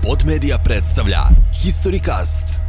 Slobod Media predstavlja Historycast.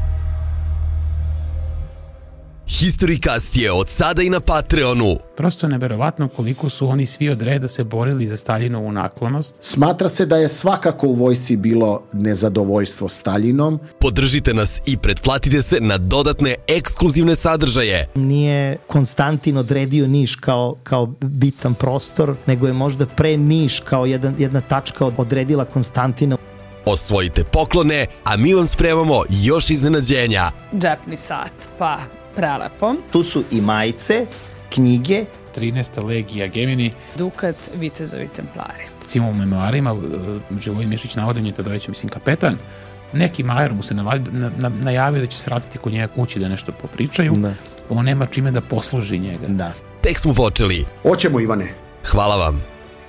Historycast je od sada i na Patreonu. Prosto je neverovatno koliko su oni svi od reda se borili za Staljinovu naklonost. Smatra se da je svakako u vojsci bilo nezadovoljstvo Staljinom. Podržite nas i pretplatite se na dodatne ekskluzivne sadržaje. Nije Konstantin odredio Niš kao bitan prostor, nego je možda pre Niš kao jedna tačka odredila Konstantina. Osvojite poklone, a mi vam spremamo još iznenađenja. Džepni sat, pa prelepo. Tu su i majice, knjige. 13. legija Gemini. Dukat, vitezovi templari. Recimo u memoarima Živojin Mišić navodi je tada već, kapetan. Neki majer mu se najavio da će se vratiti kod njega kući da nešto popričaju. Da. On nema čime da posluži njega. Da. Tek smo počeli. Hoćemo, Ivane. Hvala vam.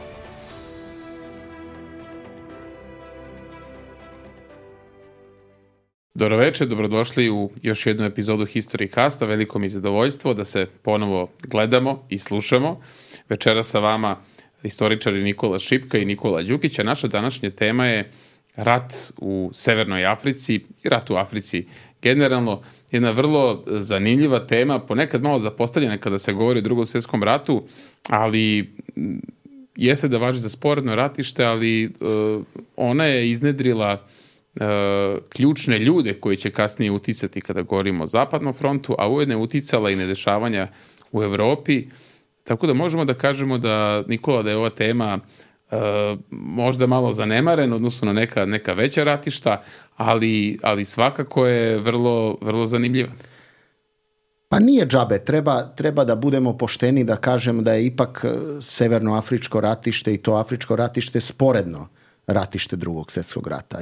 Dobro večer, dobrodošli u još jednu epizodu Historycasta. Veliko mi je zadovoljstvo da se ponovo gledamo i slušamo. Večera sa vama istoričari Nikola Šipka i Nikola Đukić, a naša današnja tema je rat u Severnoj Africi i rat u Africi generalno. Jedna vrlo zanimljiva tema, ponekad malo zapostavljena kada se govori o Drugom svjetskom ratu, ali jeste da važi za sporedno ratište, ali ona je iznedrila ključne ljude koji će kasnije uticati kada govorimo o Zapadnom frontu, a ujedno je uticala i na dešavanja u Evropi. Tako da možemo da kažemo da, Nikola, da je ova tema možda malo zanemarena odnosno na neka veća ratišta, ali svakako je vrlo, vrlo zanimljiva. Pa nije džabe, treba da budemo pošteni da kažemo da je ipak severnoafričko ratište i to afričko ratište sporedno ratište Drugog svjetskog rata.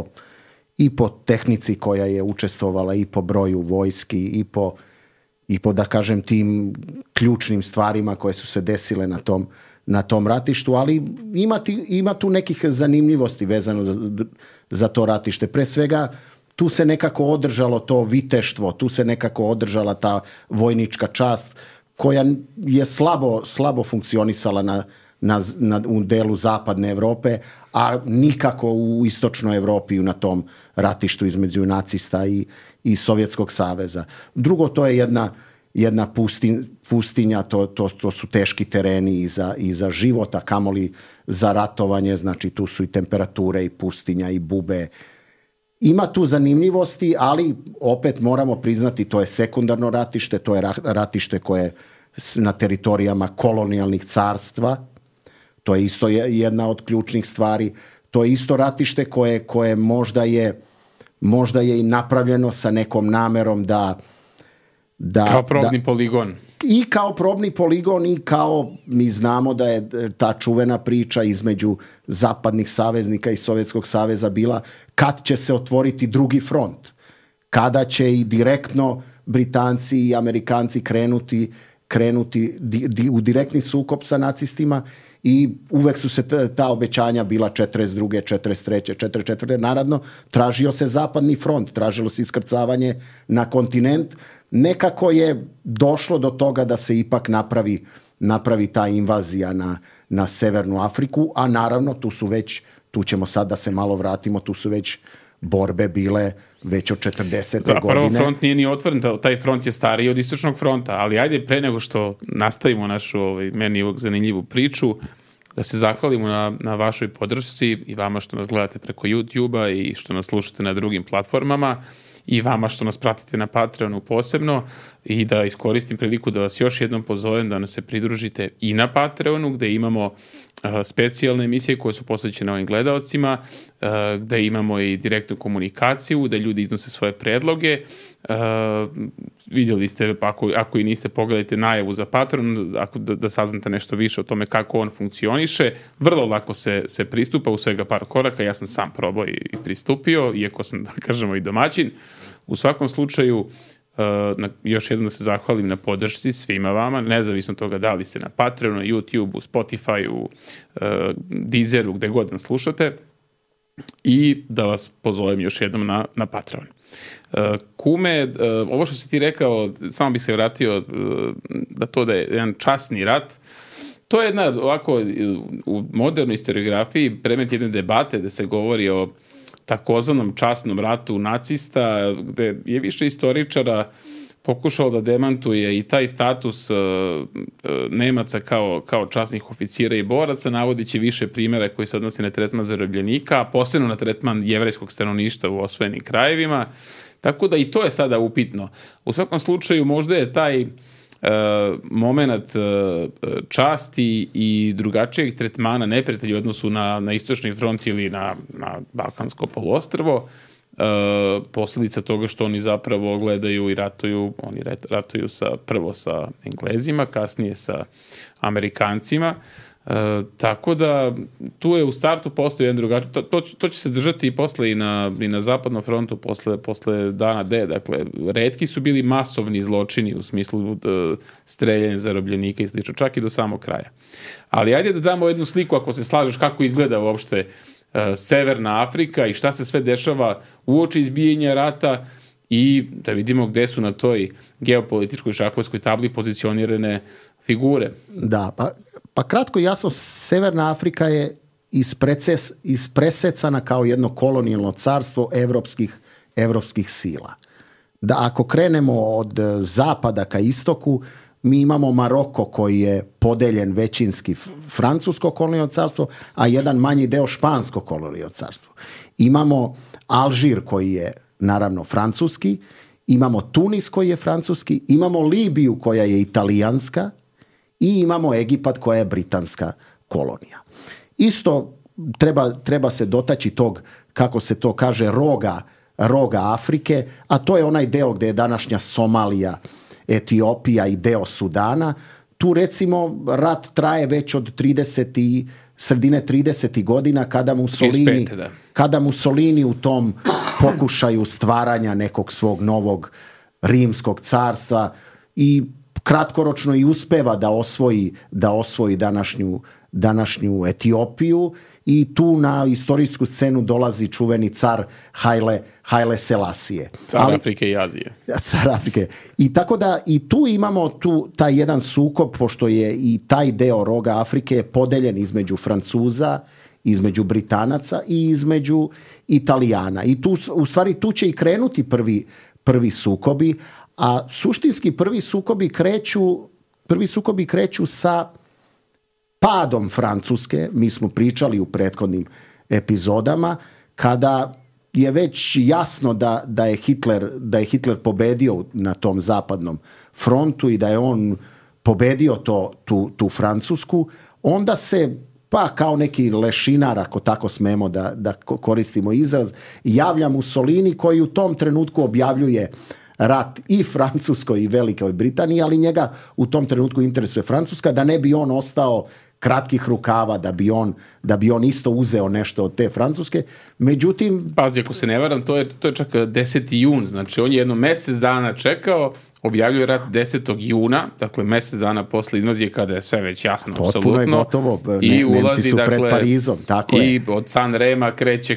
I po tehnici koja je učestvovala, i po broju vojski, i po da kažem tim ključnim stvarima koje su se desile na tom ratištu, ali ima tu nekih zanimljivosti vezano za to ratište. Pre svega tu se nekako održalo to viteštvo, tu se nekako održala ta vojnička čast koja je slabo funkcionisala u delu zapadne Evrope, a nikako u istočnoj Evropi na tom ratištu između nacista i Sovjetskog saveza. Drugo, to je jedna pustinja, to su teški tereni i za život, a kamoli za ratovanje, znači tu su i temperature i pustinja i bube. Ima tu zanimljivosti, ali opet moramo priznati, to je sekundarno ratište, to je ratište koje je na teritorijama kolonijalnih carstva. To je isto jedna od ključnih stvari. To je isto ratište koje možda je i napravljeno sa nekom namerom da kao probni poligon. I kao probni poligon i kao mi znamo da je ta čuvena priča između zapadnih saveznika i Sovjetskog saveza bila kad će se otvoriti drugi front. Kada će i direktno Britanci i Amerikanci krenuti u direktni sukob sa nacistima, i uvek su se ta obećanja bila 42. 43. 44. Naravno, tražio se zapadni front, tražilo se iskrcavanje na kontinent. Nekako je došlo do toga da se ipak napravi ta invazija na Severnu Afriku, a naravno tu ćemo sad da se malo vratimo, tu su već borbe bile već od 40. godine. Prvo front nije ni otvoren, taj front je stariji od istočnog fronta, ali ajde pre nego što nastavimo našu meni ovog zanimljivu priču, da se zahvalimo na vašoj podršci i vama što nas gledate preko YouTube-a i što nas slušate na drugim platformama i vama što nas pratite na Patreonu posebno, i da iskoristim priliku da vas još jednom pozovem da nas se pridružite i na Patreonu, gde imamo specijalne emisije koje su posvećene ovim gledaocima, gde imamo i direktnu komunikaciju, da ljudi iznose svoje predloge. Vidjeli ste, ako i niste, pogledajte najavu za Patreon, da saznate nešto više o tome kako on funkcioniše. Vrlo lako se pristupa, u svega par koraka. Ja sam sam probao i pristupio, iako sam, da kažemo, i domaćin. U svakom slučaju, još jednom da se zahvalim na podršci svima vama, nezavisno toga da li ste na Patreonu, YouTube-u, Spotify-u, Deezeru, gde god nas slušate, i da vas pozovem još jednom na Patreon. Kume, ovo što si ti rekao, samo bih se vratio da je jedan časni rat. To je jedna, ovako, u modernoj historiografiji predmet jedne debate da se govori o takozvanom časnom ratu nacista, gde je više istoričara pokušao da demantuje i taj status Nemaca kao časnih oficira i boraca, navodići više primjera koji se odnosi na tretman zarobljenika, a posebno na tretman jevrejskog stanovništva u osvojenim krajevima. Tako da i to je sada upitno. U svakom slučaju možda je taj moment časti i drugačijeg tretmana neprijatelja u odnosu na istočni front ili na Balkansko poluostrvo posljedica toga što oni zapravo gledaju i ratuju, oni ratuju prvo sa Englezima, kasnije sa Amerikancima, tako da tu je u startu postoji jedan drugačiji, to će se držati i posle i na zapadnom frontu posle dana D, dakle retki su bili masovni zločini u smislu streljanja zarobljenika i slično, čak i do samog kraja. Ali ajde da damo jednu sliku, ako se slažeš, kako izgleda uopšte Severna Afrika i šta se sve dešava uoči izbijanja rata i da vidimo gde su na toj geopolitičkoj šahovskoj tabli pozicionirane figure. Da, pa kratko i jasno, Severna Afrika je ispresecana kao jedno kolonijalno carstvo evropskih sila. Da ako krenemo od zapada ka istoku, mi imamo Maroko koji je podeljen većinski francusko kolonijalno carstvo, a jedan manji deo špansko kolonijalno carstvo. Imamo Alžir koji je naravno francuski, imamo Tunis koji je francuski, imamo Libiju koja je italijanska i imamo Egipat koja je britanska kolonija. Isto treba se dotaći tog, kako se to kaže, roga Afrike, a to je onaj deo gdje je današnja Somalija, Etiopija i deo Sudana. Tu recimo rat traje već od sredine 30. godina kada Mussolini u tom pokušaju stvaranja nekog svog novog rimskog carstva i kratkoročno i uspeva da osvoji današnju Etiopiju i tu na istorijsku scenu dolazi čuveni car Haile Selasije. Car Afrike i Azije. Car Afrike. I tako da i tu imamo taj jedan sukob, pošto je i taj deo roga Afrike podeljen između Francuza, između Britanaca i između Italijana. I tu će i krenuti prvi sukobi, a suštinski prvi sukobi kreću sa padom Francuske. Mi smo pričali u prethodnim epizodama kada je već jasno da je Hitler pobedio na tom zapadnom frontu i da je on pobedio tu Francusku, onda se, pa kao neki lešinar, ako tako smemo da koristimo izraz, javlja Mussolini koji u tom trenutku objavljuje rat i Francuskoj i Velikoj Britaniji, ali njega u tom trenutku interesuje Francuska, da ne bi on ostao kratkih rukava, da bi on isto uzeo nešto od te Francuske. Međutim... Pazi, ako se ne varam, to je čak 10. jun, znači on je jedno mjesec dana čekao, objavljuje rat 10. juna, dakle mjesec dana posle invazije kada je sve već jasno, apsolutno. Potpuno je gotovo, Nemci su pred Parizom, tako je. I od San Rema kreće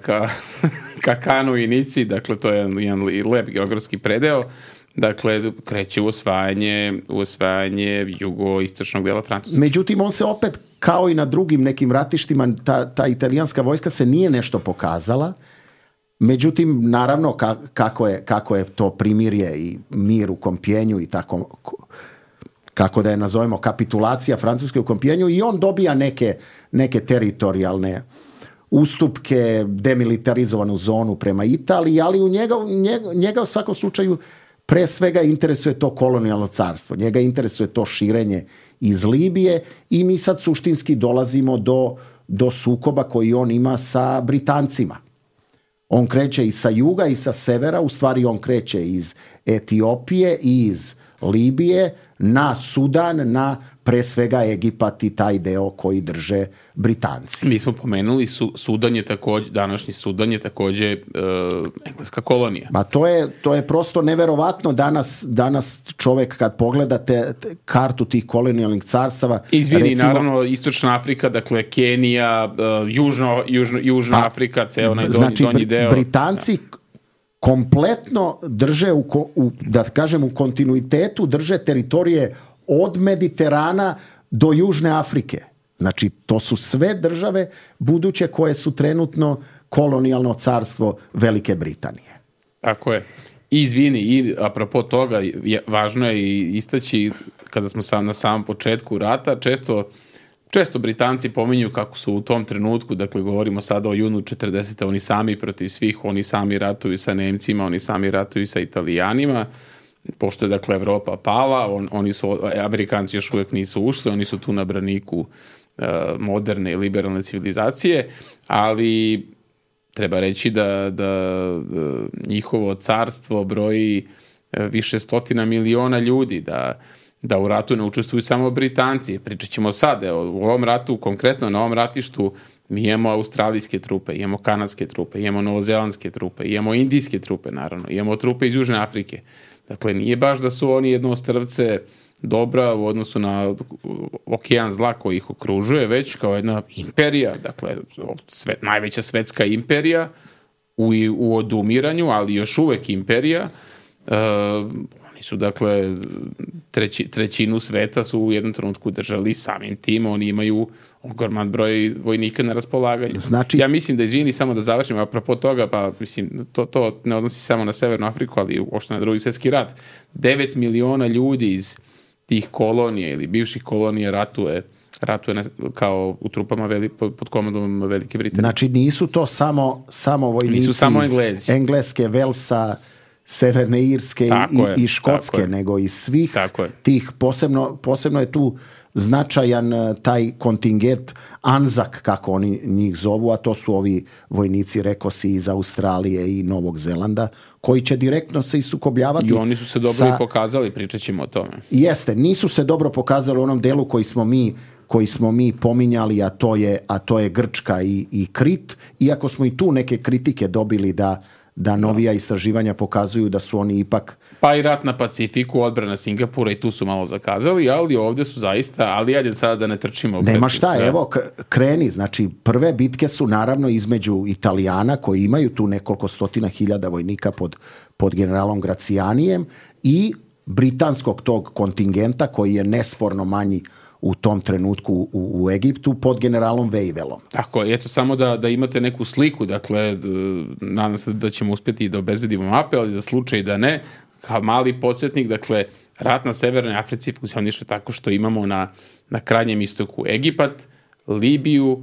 ka Kanu i Nici, dakle to je jedan lep geografski predeo, dakle kreće u osvajanje jugoistočnog dela Francuske. Međutim, on se opet, kao i na drugim nekim ratištima, ta italijanska vojska se nije nešto pokazala. Međutim, naravno, kako je to primirje i mir u Kompjenju i tako, kako da je nazovemo, kapitulacija Francuske u Kompjenju, i on dobija neke teritorijalne ustupke, demilitarizovanu zonu prema Italiji, ali njega u svakom slučaju pre svega interesuje to kolonijalno carstvo. Njega interesuje to širenje iz Libije i mi sad suštinski dolazimo do sukoba koji on ima sa Britancima. On kreće i sa juga i sa severa, u stvari on kreće iz Etiopije i iz Libije na Sudan, na pre svega Egipat i taj deo koji drže Britanci. Mi smo pomenuli, današnji Sudan je takođe engleska kolonija. Ma to je prosto neverovatno danas čovek kad pogledate kartu tih kolonijalnih carstava. Izvini, naravno, Istočna Afrika, dakle Kenija, Južna Afrika, ceo onaj donji deo. Britanci kompletno drže da kažem u kontinuitetu drže teritorije od Mediterana do Južne Afrike. Znači, to su sve države buduće koje su kolonijalno carstvo Velike Britanije. Tako je. I izvini, i apropo toga, važno je i istaći, kada smo na samom početku rata, često Britanci pominju kako su u tom trenutku, dakle govorimo sada o junu 40. oni sami protiv svih, oni sami ratuju sa Nemcima, oni sami ratuju sa Italijanima, pošto je dakle Evropa pala, Amerikanci još uvijek nisu ušli, oni su tu na braniku moderne i liberalne civilizacije, ali treba reći da njihovo carstvo broji više stotina miliona ljudi, da u ratu ne učestvuju samo Britanci. Pričat ćemo sad, u ovom ratu, konkretno na ovom ratištu, mi imamo australijske trupe, imamo kanadske trupe, imamo novozelandske trupe, imamo indijske trupe, naravno, imamo trupe iz Južne Afrike. Dakle, nije baš da su oni jedno ostrvce dobra u odnosu na okean zla koji ih okružuje, već kao jedna imperija, dakle, najveća svetska imperija u odumiranju, ali još uvek imperija. Oni su, dakle, trećinu sveta su u jednom trenutku držali, samim tim oni imaju ogroman broj vojnika na raspolaganju. Znači, ja mislim da, izvini, samo da završim, apropo toga, pa mislim, to ne odnosi samo na Severnu Afriku, ali uopšte na Drugi svjetski rat. 9 miliona ljudi iz tih kolonija ili bivših kolonija ratuje kao u trupama pod komandom Velike Britanije. Znači nisu to samo vojnici nisu samo iz Engleske, Velsa, Severne Irske i Škotske, nego i svih tih, posebno je tu značajan taj kontingent Anzak, kako oni njih zovu, a to su ovi vojnici, rekao si, iz Australije i Novog Zelanda, koji će direktno se isukobljavati. I oni su se dobro i pokazali, pričat ćemo o tome. Jeste, nisu se dobro pokazali u onom delu koji smo mi pominjali, a to je Grčka i Krit, iako smo i tu neke kritike dobili da novija istraživanja pokazuju da su oni ipak... Pa i rat na Pacifiku, odbrana Singapura, i tu su malo zakazali, ali ovdje su zaista, ali ajde sada da ne trčimo. Nema šta, evo, kreni, znači prve bitke su naravno između Italijana, koji imaju tu nekoliko stotina hiljada vojnika pod generalom Gracijanijem, i britanskog tog kontingenta, koji je nesporno manji u tom trenutku u Egiptu, pod generalom Wavellom. Tako, eto, samo da imate neku sliku, dakle, nadam se da ćemo uspjeti da obezbedimo mape, ali za slučaj da ne, kao mali podsjetnik, dakle, rat na Severnoj Africi funkcioniše tako što imamo na krajnjem istoku Egipat, Libiju,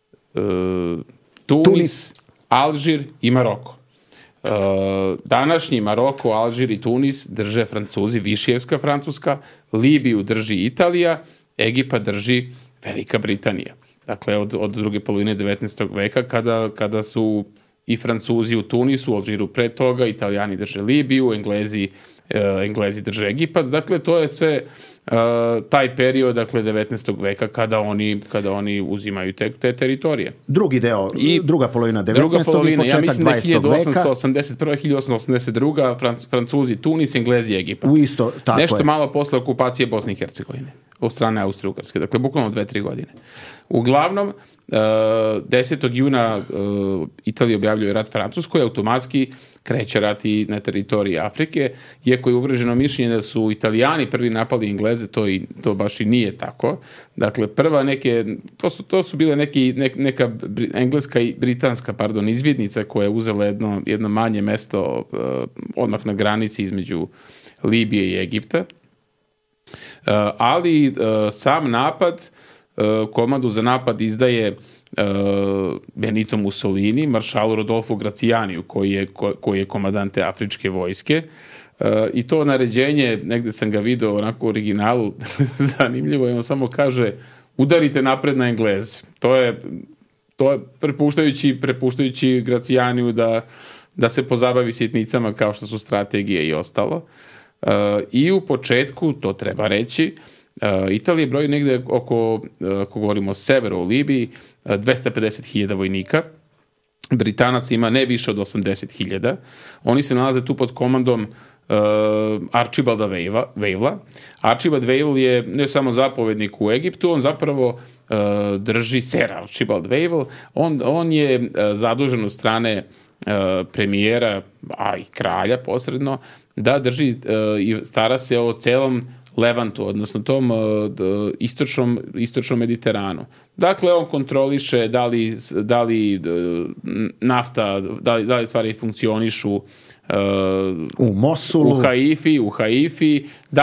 Tunis, Alžir i Maroko. Današnji Maroko, Alžir i Tunis drže Francuzi, Višijevska Francuska, Libiju drži Italija, Egipat drži Velika Britanija. Dakle, od druge polovine 19. veka, kada su i Francuzi u Tunisu, u Alžiru pre toga, Italijani drže Libiju, Englezi drže Egipat. Dakle, to je sve taj period, dakle, 19. veka kada oni uzimaju te teritorije. Drugi deo, druga polovina 19. i početak 20. veka. Ja mislim da je 1881. 1882. Francuzi, Tunis, Englezi, Egipat. Nešto malo posle okupacije Bosne i Hercegovine od strane Austro-Ugarske. Dakle, bukvalno 2-3 godine. Uglavnom, 10. juna Italija objavljuje rat Francuskoj, automatski kreće rat i na teritoriji Afrike, iako je uvrženo mišljenje da su Italijani prvi napali Engleze, to baš i nije tako. Dakle, to su bile neka engleska i britanska, izvidnica koja je uzela jedno manje mesto odmah na granici između Libije i Egipta. Ali sam napad, komandu za napad izdaje Benito Mussolini, maršalu Rodolfo Gracijaniju, koji je komandant te afričke vojske. I to naređenje, negde sam ga video onako u originalu, zanimljivo, i on samo kaže: udarite napred na Engleze. To je prepuštajući Gracijaniju da se pozabavi sitnicama kao što su strategije i ostalo. I u početku, to treba reći, Italija broji negde oko, ako govorimo o severu, u Libiji, 250.000 vojnika. Britanac ima ne više od 80.000. Oni se nalaze tu pod komandom Archibalda Wavella. Archibald Wavell je ne samo zapovednik u Egiptu, on zapravo drži Sir Archibald Wavell. On je zadužen od strane premijera, a i kralja posredno, da drži i stara se o celom Levantu, odnosno tom istočnom Mediteranu. Dakle, on kontroliše da li nafta, da li stvari funkcionišu u Mosulu, u Haifi,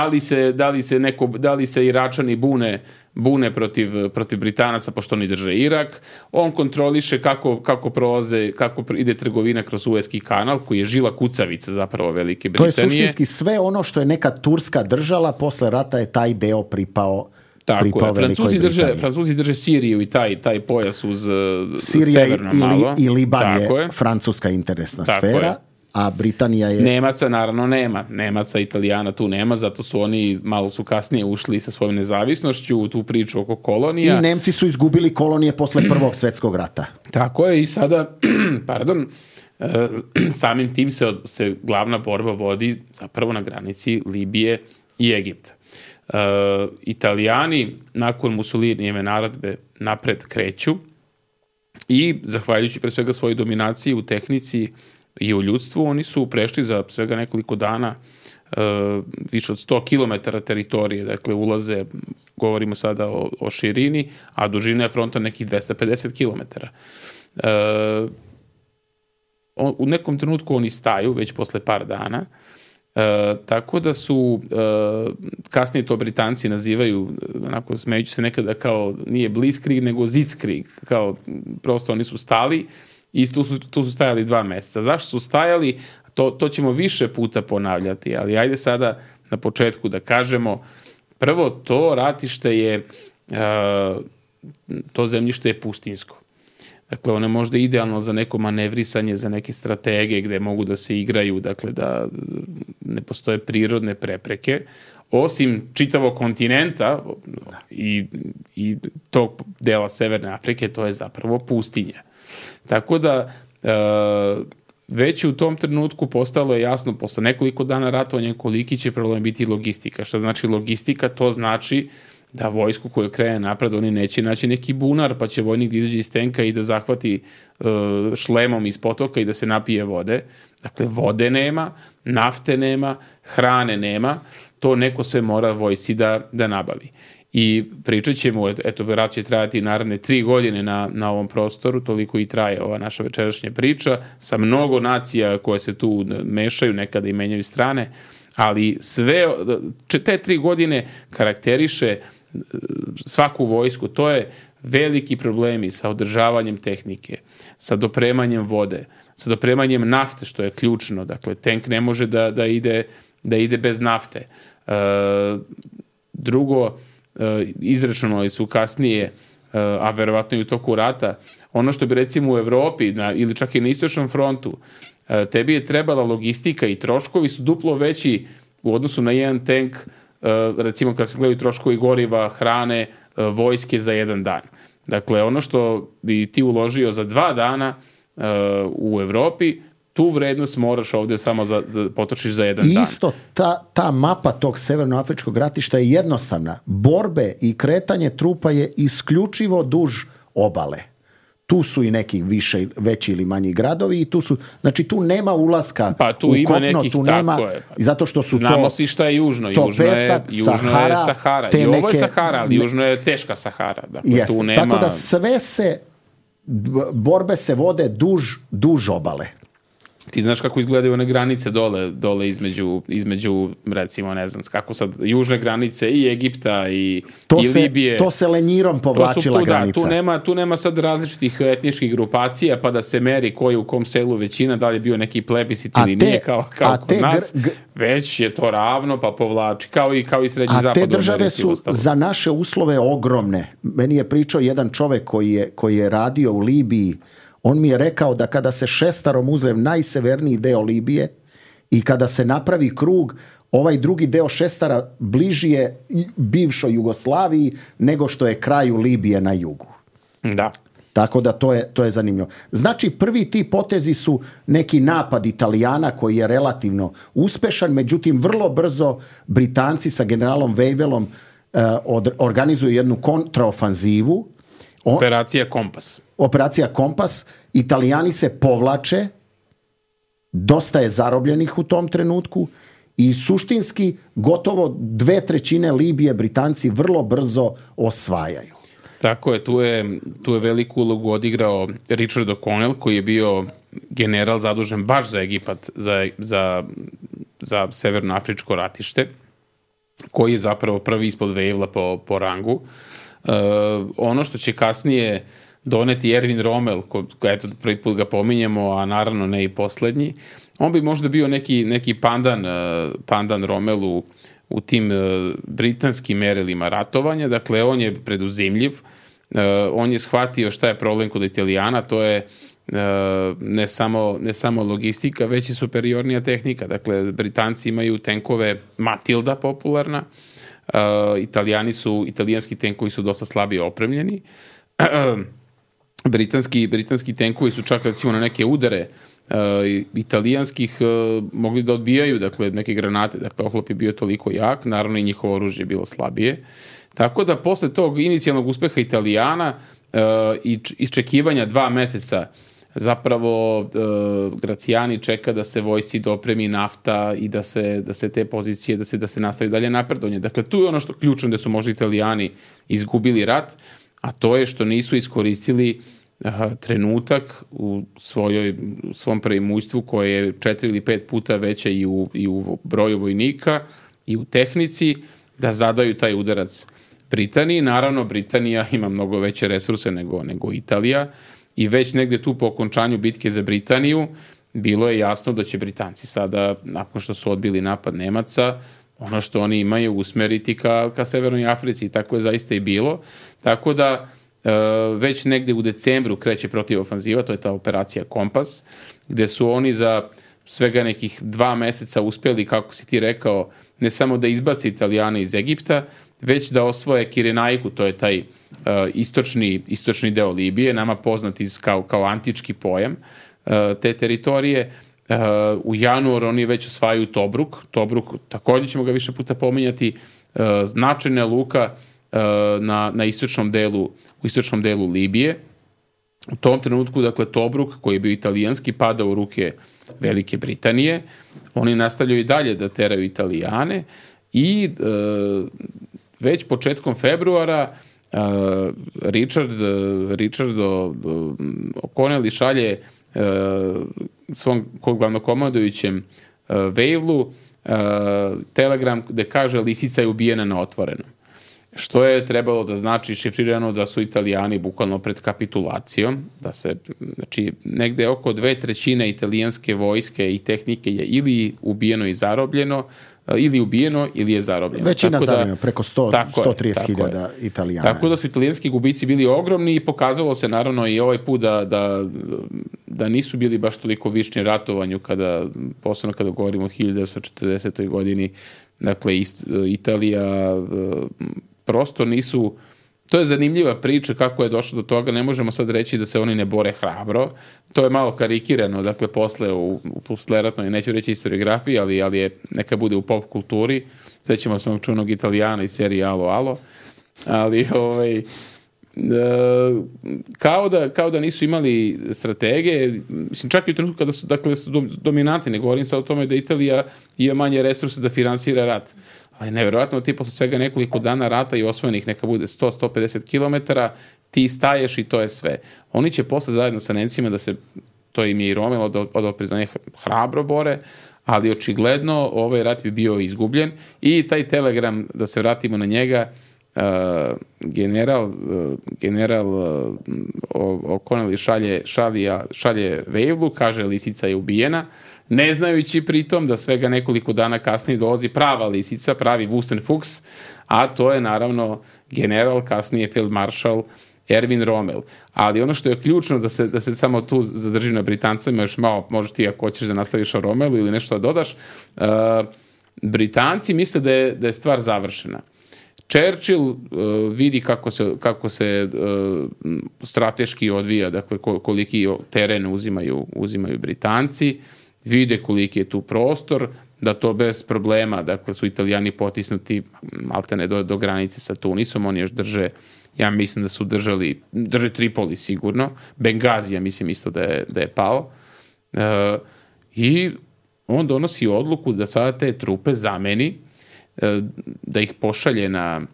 da li se Iračani bune protiv Britanaca pošto oni drže Irak. On kontroliše kako ide trgovina kroz Suezki kanal, koji je žila kucavica zapravo Velike Britanije. To je suštinski sve ono što je neka Turska držala, posle rata je taj deo pripao Velikoj Britaniji. Francuzi drže Siriju i taj pojas uz Sirija severno malo. I Liban je francuska interesna sfera. A Britanija je... Nemaca naravno nema. Nemaca, Italijana tu nema, zato su oni malo su kasnije ušli sa svojom nezavisnošću u tu priču oko kolonija. I Nemci su izgubili kolonije posle Prvog svjetskog rata. Tako je i sada, samim tim se glavna borba vodi zapravo na granici Libije i Egipta. Italijani nakon Mussolinijeve naredbe napred kreću i zahvaljujući pre svega svojoj dominaciji u tehnici i u ljudstvu, oni su prešli za svega nekoliko dana više od 100 km teritorije, dakle ulaze, govorimo sada o širini, a dužina je fronta nekih 250 km. U nekom trenutku oni staju, već posle par dana, tako da su, kasnije to Britanci nazivaju, onako smejući se nekada kao, nije Blitzkrieg, nego Sitzkrieg, kao prosto oni su stali i tu su stajali 2 meseca. Zašto su stajali? To ćemo više puta ponavljati, ali ajde sada na početku da kažemo, prvo to ratište je, to zemljište je pustinsko. Dakle, ono je možda idealno za neko manevrisanje, za neke strategije gde mogu da se igraju, dakle da ne postoje prirodne prepreke, osim čitavog kontinenta i tog dela Severne Afrike, to je zapravo pustinja. Tako da već u tom trenutku postalo je jasno posle nekoliko dana ratovanja koliki će problem biti logistika. Šta znači logistika? To znači da vojsku koju krene napred, oni neće naći neki bunar, pa će vojnik da izađe iz tenka i da zahvati šlemom iz potoka i da se napije vode. Dakle, vode nema, nafte nema, hrane nema, to neko sve mora vojsci da nabavi. I pričat ćemo, eto, rat će trajati naredne 3 godine na ovom prostoru, toliko i traje ova naša večerašnja priča, sa mnogo nacija koje se tu mešaju, nekada i menjaju strane, ali sve te 3 godine karakteriše svaku vojsku. To je veliki problemi sa održavanjem tehnike, sa dopremanjem vode, sa dopremanjem nafte, što je ključno. Dakle, tank ne može da ide bez nafte. Drugo, izračunali su kasnije, a verovatno i u toku rata, ono što bi recimo u Evropi ili čak i na istočnom frontu, tebi je trebala logistika i troškovi su duplo veći u odnosu na jedan tank, recimo kad se gledaju troškovi goriva, hrane, vojske za 1 dan. Dakle, ono što bi ti uložio za 2 dana u Evropi, tu vrednost moraš ovdje samo da potrošiš za 1 dan. Isto ta mapa tog severnoafričkog ratišta je jednostavna. Borbe i kretanje trupa je isključivo duž obale. Tu su i neki veći ili manji gradovi i tu nema ulaska tu ima kopno, nekih, tu nema, zato što su znamo svi šta je južno. Južno je Sahara. I ovo je Sahara, ali južno je teška Sahara. Dakle, tu nema... Tako da borbe se vode duž obale. Ti znaš kako izgledaju one granice dole između, recimo, ne znam, kako sad, južne granice i Egipta i Libije. To se lenjirom povlačila granica. Tu nema sad različitih etničkih grupacija, pa da se meri ko je u kom selu većina, da li je bio neki plebiscit ili nije, kao kod nas, već je to ravno, pa povlači, kao i Srednji Zapad. A te države su za naše uslove ogromne. Meni je pričao jedan čovek koji je radio u Libiji. On mi je rekao da kada se šestarom uzme najseverniji deo Libije i kada se napravi krug, ovaj drugi deo šestara bliži je bivšoj Jugoslaviji nego što je kraju Libije na jugu. Da. Tako da to je zanimljivo. Znači, prvi ti potezi su neki napad Italijana koji je relativno uspešan, međutim vrlo brzo Britanci sa generalom Wavellom organizuju jednu kontraofanzivu. Operacija Kompas. Italijani se povlače, dosta je zarobljenih u tom trenutku I suštinski gotovo 2/3 Libije Britanci vrlo brzo osvajaju. Tako je, tu je veliku ulogu odigrao Richard O'Connell, koji je bio general zadužen baš za Egipat, za severnoafričko ratište, koji je zapravo prvi ispod Wavela po rangu. Ono što će kasnije doneti Erwin Rommel, eto prvi put ga pominjemo, a naravno ne i poslednji, on bi možda bio neki pandan Rommelu u tim britanskim merilima ratovanja. Dakle, on je preduzimljiv, on je shvatio šta je problem kod Italijana, to je ne samo logistika, već i superiornija tehnika. Dakle, Britanci imaju tenkove Matilda popularna, italijanski tenkovi su dosta slabije opremljeni. Britanski tenkovi su čak recimo na neke udare italijanskih mogli da odbijaju, dakle, neke granate, dakle, oklop je bio toliko jak, naravno i njihovo oružje je bilo slabije. Tako da posle tog inicijalnog uspeha Italijana i iščekivanja 2 meseca zapravo Graciani čeka da se vojsci dopremi nafta i da se te pozicije, da se nastavi dalje napredovanje. Dakle, tu je ono što ključno da su možda Italijani izgubili rat, a to je što nisu iskoristili trenutak u svom preimustvu koje je 4 ili 5 puta veće i u broju vojnika i u tehnici, da zadaju taj udarac Britaniji. Naravno, Britanija ima mnogo veće resurse nego Italija i već negde tu po okončanju bitke za Britaniju bilo je jasno da će Britanci sada, nakon što su odbili napad Nemaca, ono što oni imaju usmeriti ka Severnoj Africi, i tako je zaista i bilo. Tako da već negde u decembru kreće protivofanziva, to je ta operacija Kompas, gde su oni za svega nekih 2 meseca uspeli, kako si ti rekao, ne samo da izbaci Italijane iz Egipta, već da osvoje Kirenaiku, to je taj istočni deo Libije, nama poznat kao antički pojam te teritorije. U januaru oni već osvajaju Tobruk, također ćemo ga više puta pominjati, značajna luka na istočnom delu Libije. U tom trenutku, dakle, Tobruk, koji je bio italijanski, pada u ruke Velike Britanije. Oni nastavljaju i dalje da teraju Italijane i već početkom februara Richard O'Connell šalje svom glavnokomandujućem Wavelu telegram gde kaže Lisica je ubijena na otvorenom. Što je trebalo da znači šifrirano da su Italijani bukvalno pred kapitulacijom, znači negde oko 2/3 italijanske vojske i tehnike je ili ubijeno i zarobljeno, ili ubijeno ili je zarobljeno. Većina zarobljeno, preko 130.000 Italijana. Tako da su italijanski gubici bili ogromni i pokazalo se naravno i ovaj put da nisu bili baš toliko vični ratovanju, posebno kada govorimo o 1940. godini, dakle Italija prosto nisu. To je zanimljiva priča kako je došlo do toga, ne možemo sad reći da se oni ne bore hrabro, to je malo karikirano, dakle posle u posleratnoj, neću reći historiografiji, ali je, neka bude u pop kulturi, sećamo se onog čunog Italijana iz serije Alo Alo, ali kao da nisu imali strategije, mislim, čak i u trenutku kada su dominanti, ne govorim sad o tome da Italija ima manje resursa da finansira rat, ali nevjerojatno ti posle svega nekoliko dana rata i osvojenih neka bude 100-150 kilometara, ti staješ i to je sve. Oni će posle zajedno sa Nemcima da se, to im je i Rommel od priznanja, hrabro bore, ali očigledno ovaj rat bi bio izgubljen i taj telegram, da se vratimo na njega, general O'Connell šalje Wavelu, kaže Lisica je ubijena, ne znajući pritom da svega nekoliko dana kasnije dolazi prava Lisica, pravi Wüsten Fuchs, a to je naravno general, kasnije feldmaršal Erwin Rommel. Ali ono što je ključno, da se samo tu zadržim na Britancima, još malo, možeš ti ako hoćeš da nastaviš o Rommelu ili nešto da dodaš, Britanci misle da je stvar završena. Churchill vidi kako se strateški odvija, dakle koliki teren uzimaju Britanci, vide koliki je tu prostor, da to bez problema, dakle su Italijani potisnuti maltene do granice sa Tunisom, oni još drže, ja mislim da su drže Tripoli sigurno, Bengazija mislim isto da je pao, i on donosi odluku da sada te trupe zameni, da ih pošalje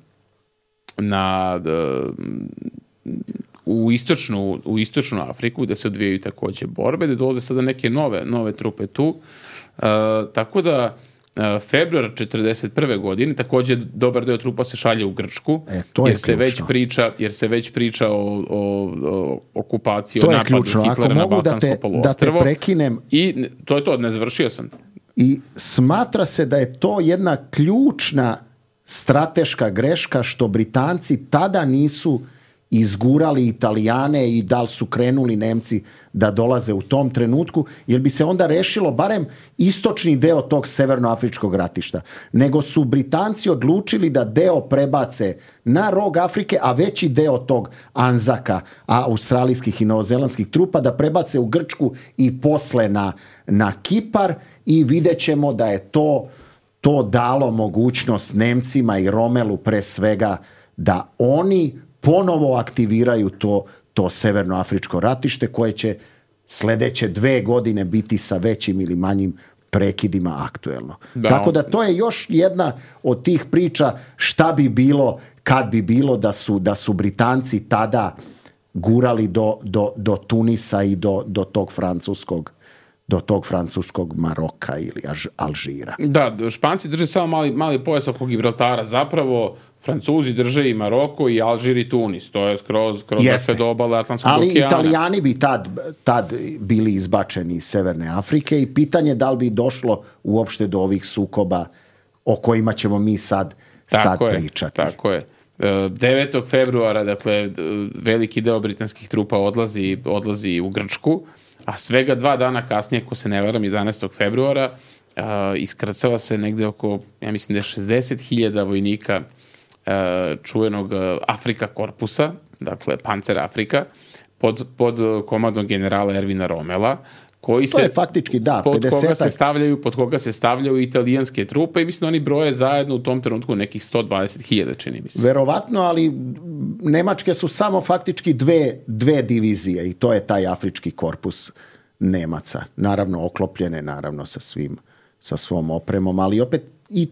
u istočnu Afriku, da se odvijaju takođe borbe, da dolaze sada neke nove trupe tu. Tako da februar 41. godine, takođe dobar deo trupa se šalje u Grčku, jer se već priča o okupaciji, o napadu Hitlera na Balkansko poluostrvo. Da te prekinem. I to je to, ne završio sam. I smatra se da je to jedna ključna strateška greška što Britanci tada nisu izgurali Italijane i da li su krenuli Nemci da dolaze u tom trenutku, jer bi se onda rešilo barem istočni deo tog severnoafričkog ratišta. Nego su Britanci odlučili da deo prebace na rog Afrike, a veći deo tog Anzaka, australijskih i novozelandskih trupa, da prebace u Grčku i posle na Kipar, i vidjet ćemo da je to dalo mogućnost Nemcima i Romelu pre svega da oni ponovo aktiviraju to severnoafričko ratište koje će sledeće 2 godine biti sa većim ili manjim prekidima aktuelno. Tako da to je još jedna od tih priča šta bi bilo kad bi bilo da su Britanci tada gurali do Tunisa i do tog francuskog Maroka ili Alžira. Da, Španci drže samo mali pojas oko Gibraltara. Zapravo, Francuzi drže i Maroko i Alžir i Tunis. To je skroz do obale Atlantskog okeana. Ali Italijani bi tad bili izbačeni iz Severne Afrike i pitanje da li bi došlo uopšte do ovih sukoba o kojima ćemo mi sad pričati. Tako je. 9. februara, dakle, veliki deo britanskih trupa odlazi u Grčku, a svega 2 dana kasnije, ako se ne varam, 11. februara, iskrcava se negde oko, ja mislim da je 60.000 vojnika čuvenog Afrika korpusa, dakle Panzer Afrika, pod komandom generala Ervina Romela, to je faktički, pod koga se stavljaju italijanske trupe i mislim da oni broje zajedno u tom trenutku nekih 120.000, čini mi se. Verovatno, ali nemačke su samo faktički dve divizije i to je taj afrički korpus Nemaca. Naravno oklopljene, naravno sa svom opremom, ali opet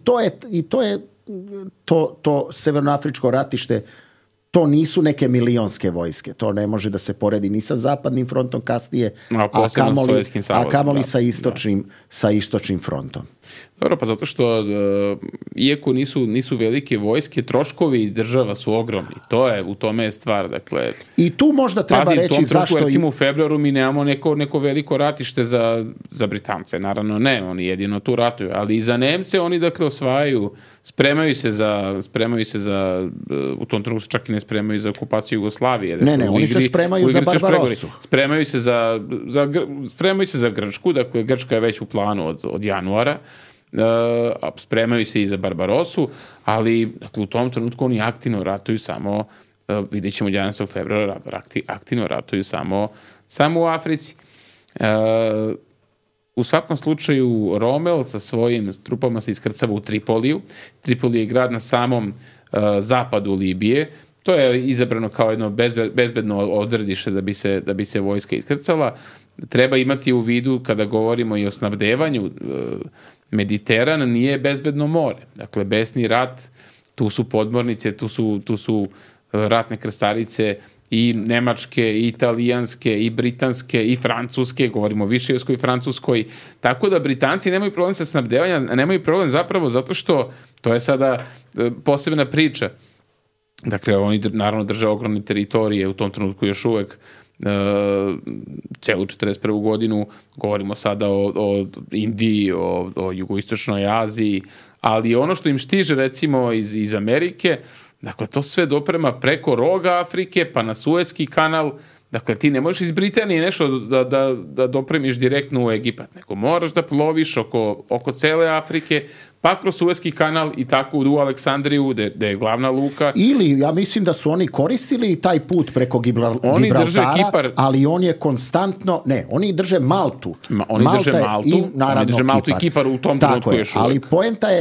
to severnoafričko ratište, to nisu neke milionske vojske. To ne može da se poredi ni sa zapadnim frontom kasnije, a kamoli sa istočnim frontom. Dobro, pa zato što iako nisu velike vojske, troškovi država su ogromni. U tome je stvar. Dakle, i tu možda treba reći zašto... Recimo u februaru mi nemamo neko veliko ratište za Britance. Naravno ne, oni jedino tu ratuju. Ali i za Nemce oni dakle osvajaju, spremaju se za u tom trenutku čak i ne spremaju za okupaciju Jugoslavije. Dakle, ne, oni se spremaju za Barbarosu. Spremaju se za Grčku, dakle Grčka je već u planu od januara. Spremaju se i za Barbarosu, ali dakle, u tom trenutku oni aktivno ratuju samo, vidjet ćemo 11. februara, aktivno ratuju samo u Africi. U svakom slučaju Rommel sa svojim trupama se iskrcava u Tripoliju. Tripoli je grad na samom zapadu Libije. To je izabrano kao jedno bezbedno odredište da bi se vojska iskrcala. Treba imati u vidu kada govorimo i o snabdevanju, Mediteran nije bezbedno more. Dakle, besni rat, tu su podmornice, tu su ratne krstarice i nemačke, i italijanske, i britanske, i francuske, govorimo o Višejevskoj i francuskoj. Tako da Britanci nemaju problem sa snabdevanjem, nemaju problem zapravo zato što, to je sada posebna priča. Dakle, oni naravno drže ogromne teritorije u tom trenutku još uvek, celu 41. godinu, govorimo sada o Indiji, o jugoistočnoj Aziji, ali ono što im stiže recimo iz Amerike, dakle to sve doprema preko roga Afrike pa na Suezki kanal. Dakle, ti ne možeš iz Britanije nešto da dopremiš direktno u Egipat, nego moraš da ploviš oko cele Afrike, pa kroz Suezki kanal i tako u Aleksandriju, gde je glavna luka. Ili, ja mislim da su oni koristili taj put preko Gibraltara, ali on je konstantno, oni drže Maltu. Oni drže Maltu i Kipar u tom trenutku još uvek. Ali poenta je,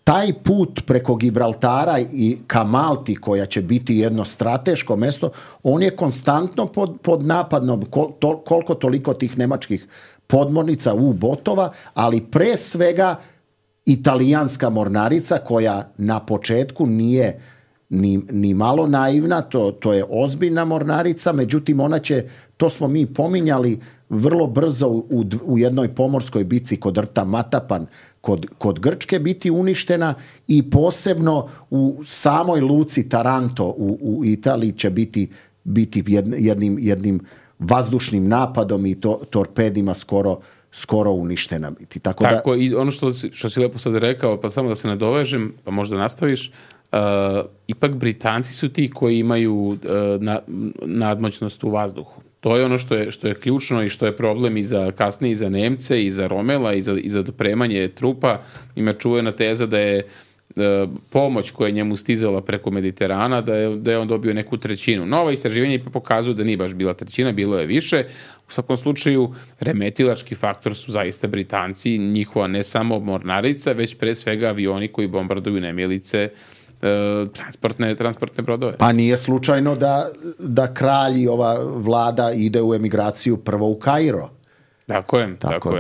taj put preko Gibraltara i ka Malti, koja će biti jedno strateško mesto, on je konstantno pod napadnom, koliko toliko tih nemačkih podmornica, U-botova, ali pre svega italijanska mornarica, koja na početku nije ni malo naivna, to je ozbiljna mornarica, međutim ona će, to smo mi pominjali, vrlo brzo u jednoj pomorskoj bici kod rta Matapan kod Grčke biti uništena, i posebno u samoj luci Taranto u Italiji će biti jednim vazdušnim napadom i torpedima skoro uništena biti. Tako i ono što si lepo sad rekao, pa samo da se nadovežem, pa možda nastaviš, ipak Britanci su ti koji imaju nadmoćnost u vazduhu. To je ono što je ključno i što je problem kasnije i za Nemce, i za Romela, i za dopremanje trupa. Ima čuvena teza da je pomoć koja je njemu stizala preko Mediterana, da je on dobio neku trećinu. Nova istraživanja pokazuju da nije baš bila trećina, bilo je više. U svakom slučaju, remetilački faktor su zaista Britanci, njihova ne samo mornarica, već pre svega avioni koji bombarduju nemilice, transportne brodove. Pa nije slučajno da kralj i ova vlada ide u emigraciju prvo u Kairo. Tako je.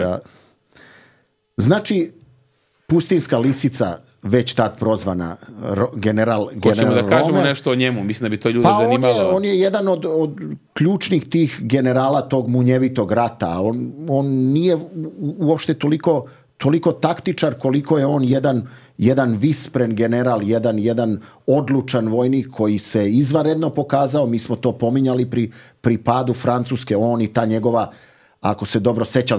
Znači, pustinska lisica, već tad prozvana general Hoćemo da kažemo Rommel, nešto o njemu, mislim da bi to ljude zanimalo. On je jedan od ključnih tih generala tog munjevitog rata. On nije uopšte toliko taktičar koliko je on jedan vispren general, jedan odlučan vojnik koji se izvanredno pokazao. Mi smo to pominjali pri padu Francuske. On i ta njegova, ako se dobro sećam,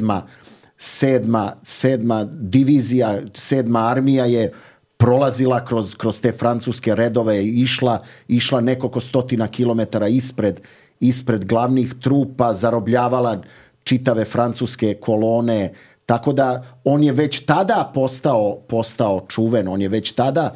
sedma divizija, 7. armija je prolazila kroz te francuske redove i išla nekoliko stotina kilometara ispred glavnih trupa, zarobljavala čitave francuske kolone. Tako da on je već tada postao čuven, on je već tada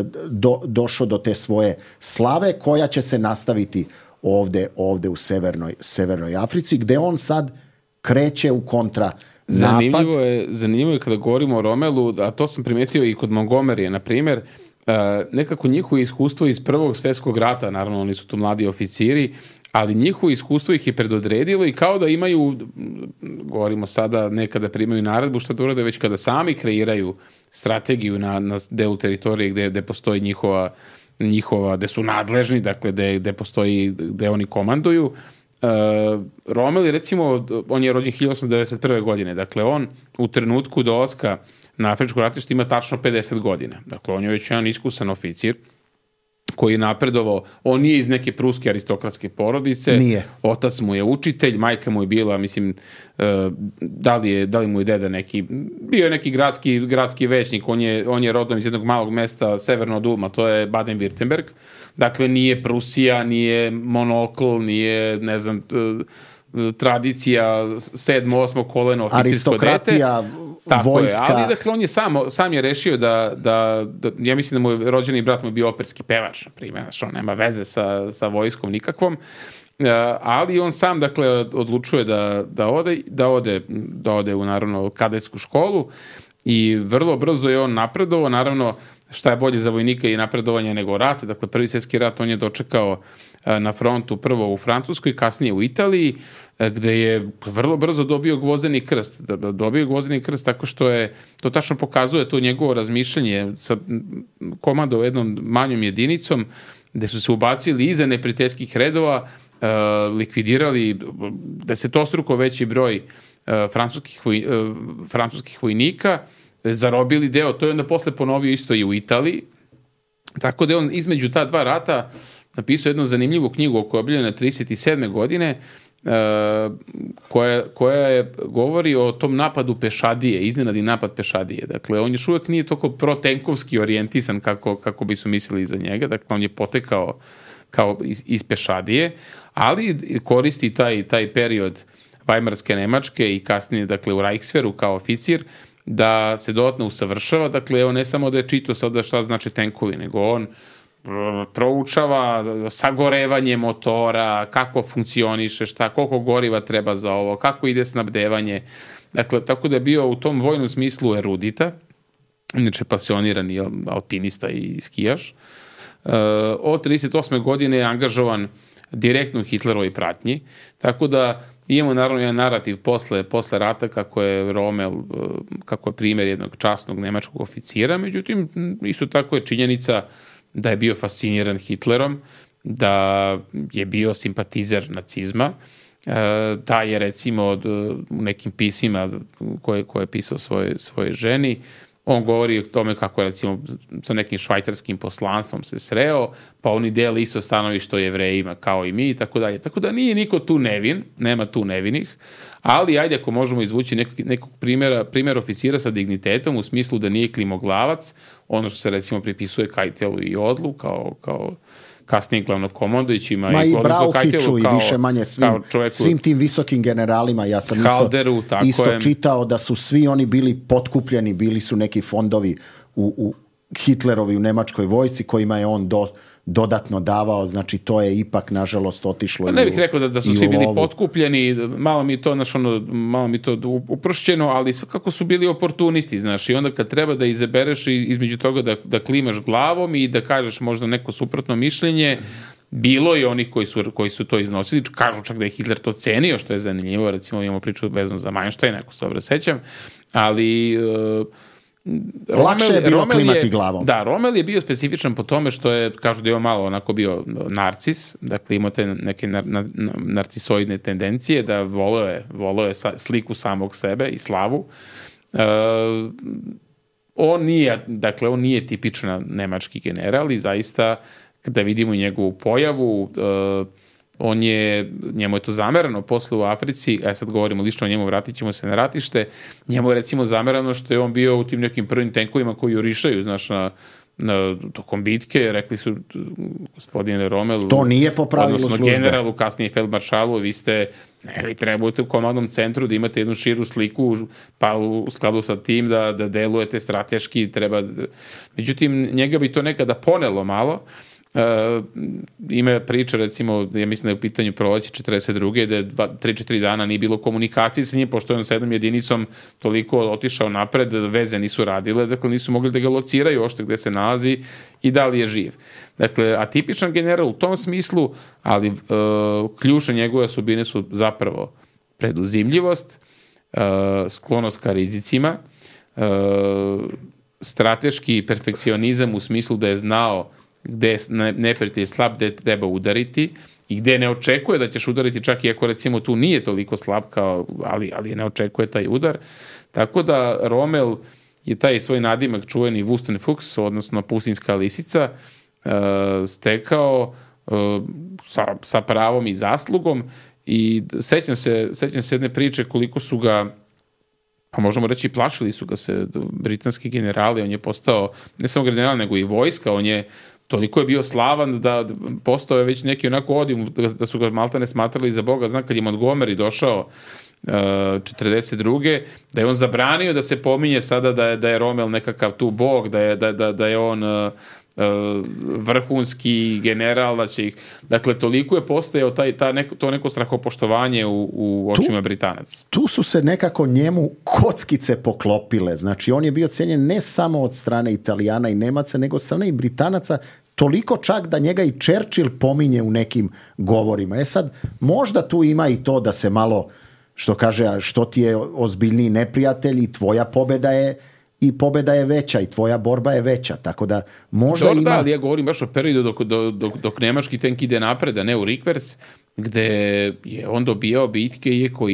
došao do te svoje slave, koja će se nastaviti ovde u severnoj Africi, gde on sad kreće u kontra napad. Zanimljivo je kada govorimo o Romelu, a to sam primetio i kod Montgomeryja, na primjer, nekako njihovo iskustvo iz Prvog svjetskog rata, naravno oni su tu mladi oficiri, ali njihovo iskustvo ih je predodredilo i kao da imaju, govorimo sada, nekada primaju naredbu što da urade, već kada sami kreiraju strategiju na delu teritorije gde postoji njihova, gde su nadležni, dakle gde postoji, gde oni komanduju. Rommel je, recimo, on je rođen 1891. godine, dakle on u trenutku dolaska na afričko ratište ima tačno 50 godina. Dakle, on je već jedan iskusan oficir koji je napredovao. On nije iz neke pruske aristokratske porodice. Nije. Otac mu je učitelj, majka mu je bila, mislim, da li mu je deda neki, bio je neki gradski većnik, on je rodom iz jednog malog mesta severno od Ulma, to je Baden-Württemberg. Dakle, nije Prusija, nije monokl, nije, ne znam, tradicija 7. 8. koleno oficirsko dete. Aristokratija, tako vojska. Je, ali dakle on je sam je rešio da ja mislim da mu rođeni brat mu je bio operski pevač, na primjer, znači on nema veze sa vojskom nikakvom, ali on sam dakle odlučuje da ode u naravno kadetsku školu i vrlo brzo je on napredovao. Naravno, šta je bolje za vojnika i napredovanje nego rat, dakle Prvi svjetski rat on je dočekao na frontu prvo u Francuskoj, kasnije u Italiji, gde je vrlo brzo dobio gvozdeni krst. Dobio gvozdeni krst tako što je, to tačno pokazuje to njegovo razmišljanje sa komandom jednom manjom jedinicom, gde su se ubacili iza neprijateljskih redova, likvidirali desetostruko veći broj francuskih vojnika, zarobili deo, to je onda posle ponovio isto i u Italiji. Tako da je on između ta dva rata napisao jednu zanimljivu knjigu koja je objavljena 37. godine, koja govori o tom napadu pešadije, iznenadni napad pešadije. Dakle, on još uvijek nije toliko protenkovski orijentisan kako bi su mislili za njega. Dakle, on je potekao kao iz pešadije, ali koristi taj period Vajmarske Nemačke i kasnije, dakle, u Reichswehru kao oficir, da se dodatno usavršava. Dakle, on ne samo da je čitao sada šta znači tenkovi, nego on proučava sagorevanje motora, kako funkcioniše, koliko goriva treba za ovo, kako ide snabdevanje. Dakle, tako da je bio u tom vojnom smislu erudita inače pasionirani alpinista i skijaš. Od 38. godine je angažovan direktno u Hitlerovoj pratnji, tako da imamo naravno jedan narativ posle rata kako je Rommel, kako je primjer jednog časnog nemačkog oficira, međutim isto tako je činjenica da je bio fasciniran Hitlerom, da je bio simpatizer nacizma, da je recimo u nekim pismima koje je pisao svoje ženi, on govori o tome kako je recimo sa nekim švajcarskim poslanstvom se sreo, pa oni dele isto stanovište o Jevrejima kao i mi i tako dalje. Tako da nije niko tu nevin, nema tu nevinih, ali ajde ako možemo izvući nekog primjera oficira sa dignitetom u smislu da nije klimoglavac, ono što se recimo pripisuje Keitelu i Odlu kao kasnije glavnokomandujućima. Ma i Brauhiću i više manje svim tim visokim generalima. Ja sam Halderu, isto čitao da su svi oni bili potkupljeni, bili su neki fondovi u Hitlerovi u nemačkoj vojsci kojima je on dodatno davao, znači to je ipak nažalost otišlo. Ne bih rekao da su svi bili potkupljeni, malo mi to upršćeno, ali kako su bili oportunisti, znaš, i onda kad treba da izabereš između toga da klimaš glavom i da kažeš možda neko suprotno mišljenje, bilo je onih koji su to iznosili, kažu čak da je Hitler to cenio, što je zanimljivo, recimo imamo priču vezano za Manštajna, ako se dobro sećam, ali lakše je bilo klimati glavom. Da, Rommel je bio specifičan po tome što je, kažu da je malo onako bio narcis, dakle imao te neke narcisoidne tendencije, da voleo je sliku samog sebe i slavu. On nije tipičan nemački general i zaista kada vidimo njegovu pojavu, njemu je to zamerano posle u Africi, sad govorimo lično o njemu, vratit ćemo se na ratište, njemu je recimo zamerano što je on bio u tim nekim prvim tenkovima koji jurišaju, znaš, tokom bitke, rekli su gospodine Rommel, to nije po pravilu službe. Odnosno generalu, kasnije feldmaršalu, vi trebate u komandnom centru da imate jednu širu sliku, pa u skladu sa tim da delujete strateški, međutim, njega bi to nekada ponelo malo. Ima priča, recimo, ja mislim da je u pitanju proleće 42. da je 3-4 dana nije bilo komunikacije sa njim, pošto je on s jednom jedinicom toliko otišao napred, veze nisu radile, dakle nisu mogli da ga lociraju ošte gde se nalazi i da li je živ. Dakle, atipičan general u tom smislu, ali ključne njegove osobine su zapravo preduzimljivost, sklonost ka rizicima, strateški perfekcionizam u smislu da je znao gde je neprijatelj slab, gde treba udariti i gde ne očekuje da ćeš udariti, čak i ako recimo tu nije toliko slab, ali ne očekuje taj udar. Tako da Rommel je taj svoj nadimak čuveni Wüstenfuchs, odnosno pustinjska lisica, stekao sa pravom i zaslugom i sećam se jedne priče koliko su ga, pa možemo reći plašili su ga se britanski generali, on je postao ne samo general nego i vojska, toliko je bio slavan da postao je već neki onako odim, da su ga maltene smatrali za Boga. Znam kad je Montgomery došao 42. da je on zabranio da se pominje sada da je Rommel nekakav tu bog, da je on vrhunski general, da će ih... Dakle, toliko je postojao to neko strahopoštovanje u očima Britanaca. Tu su se nekako njemu kockice poklopile. Znači, on je bio cijenjen ne samo od strane Italijana i Nemaca, nego od strane i Britanaca, toliko čak da njega i Churchill pominje u nekim govorima. Sad, možda tu ima i to da se malo, što kaže, što ti je ozbiljniji neprijatelj i tvoja pobjeda je veća i tvoja borba je veća, tako da možda ima... Da, ali ja govorim baš o periodu dok nemački tenk ide napred, a ne u rikverc, gde je on dobijao bitke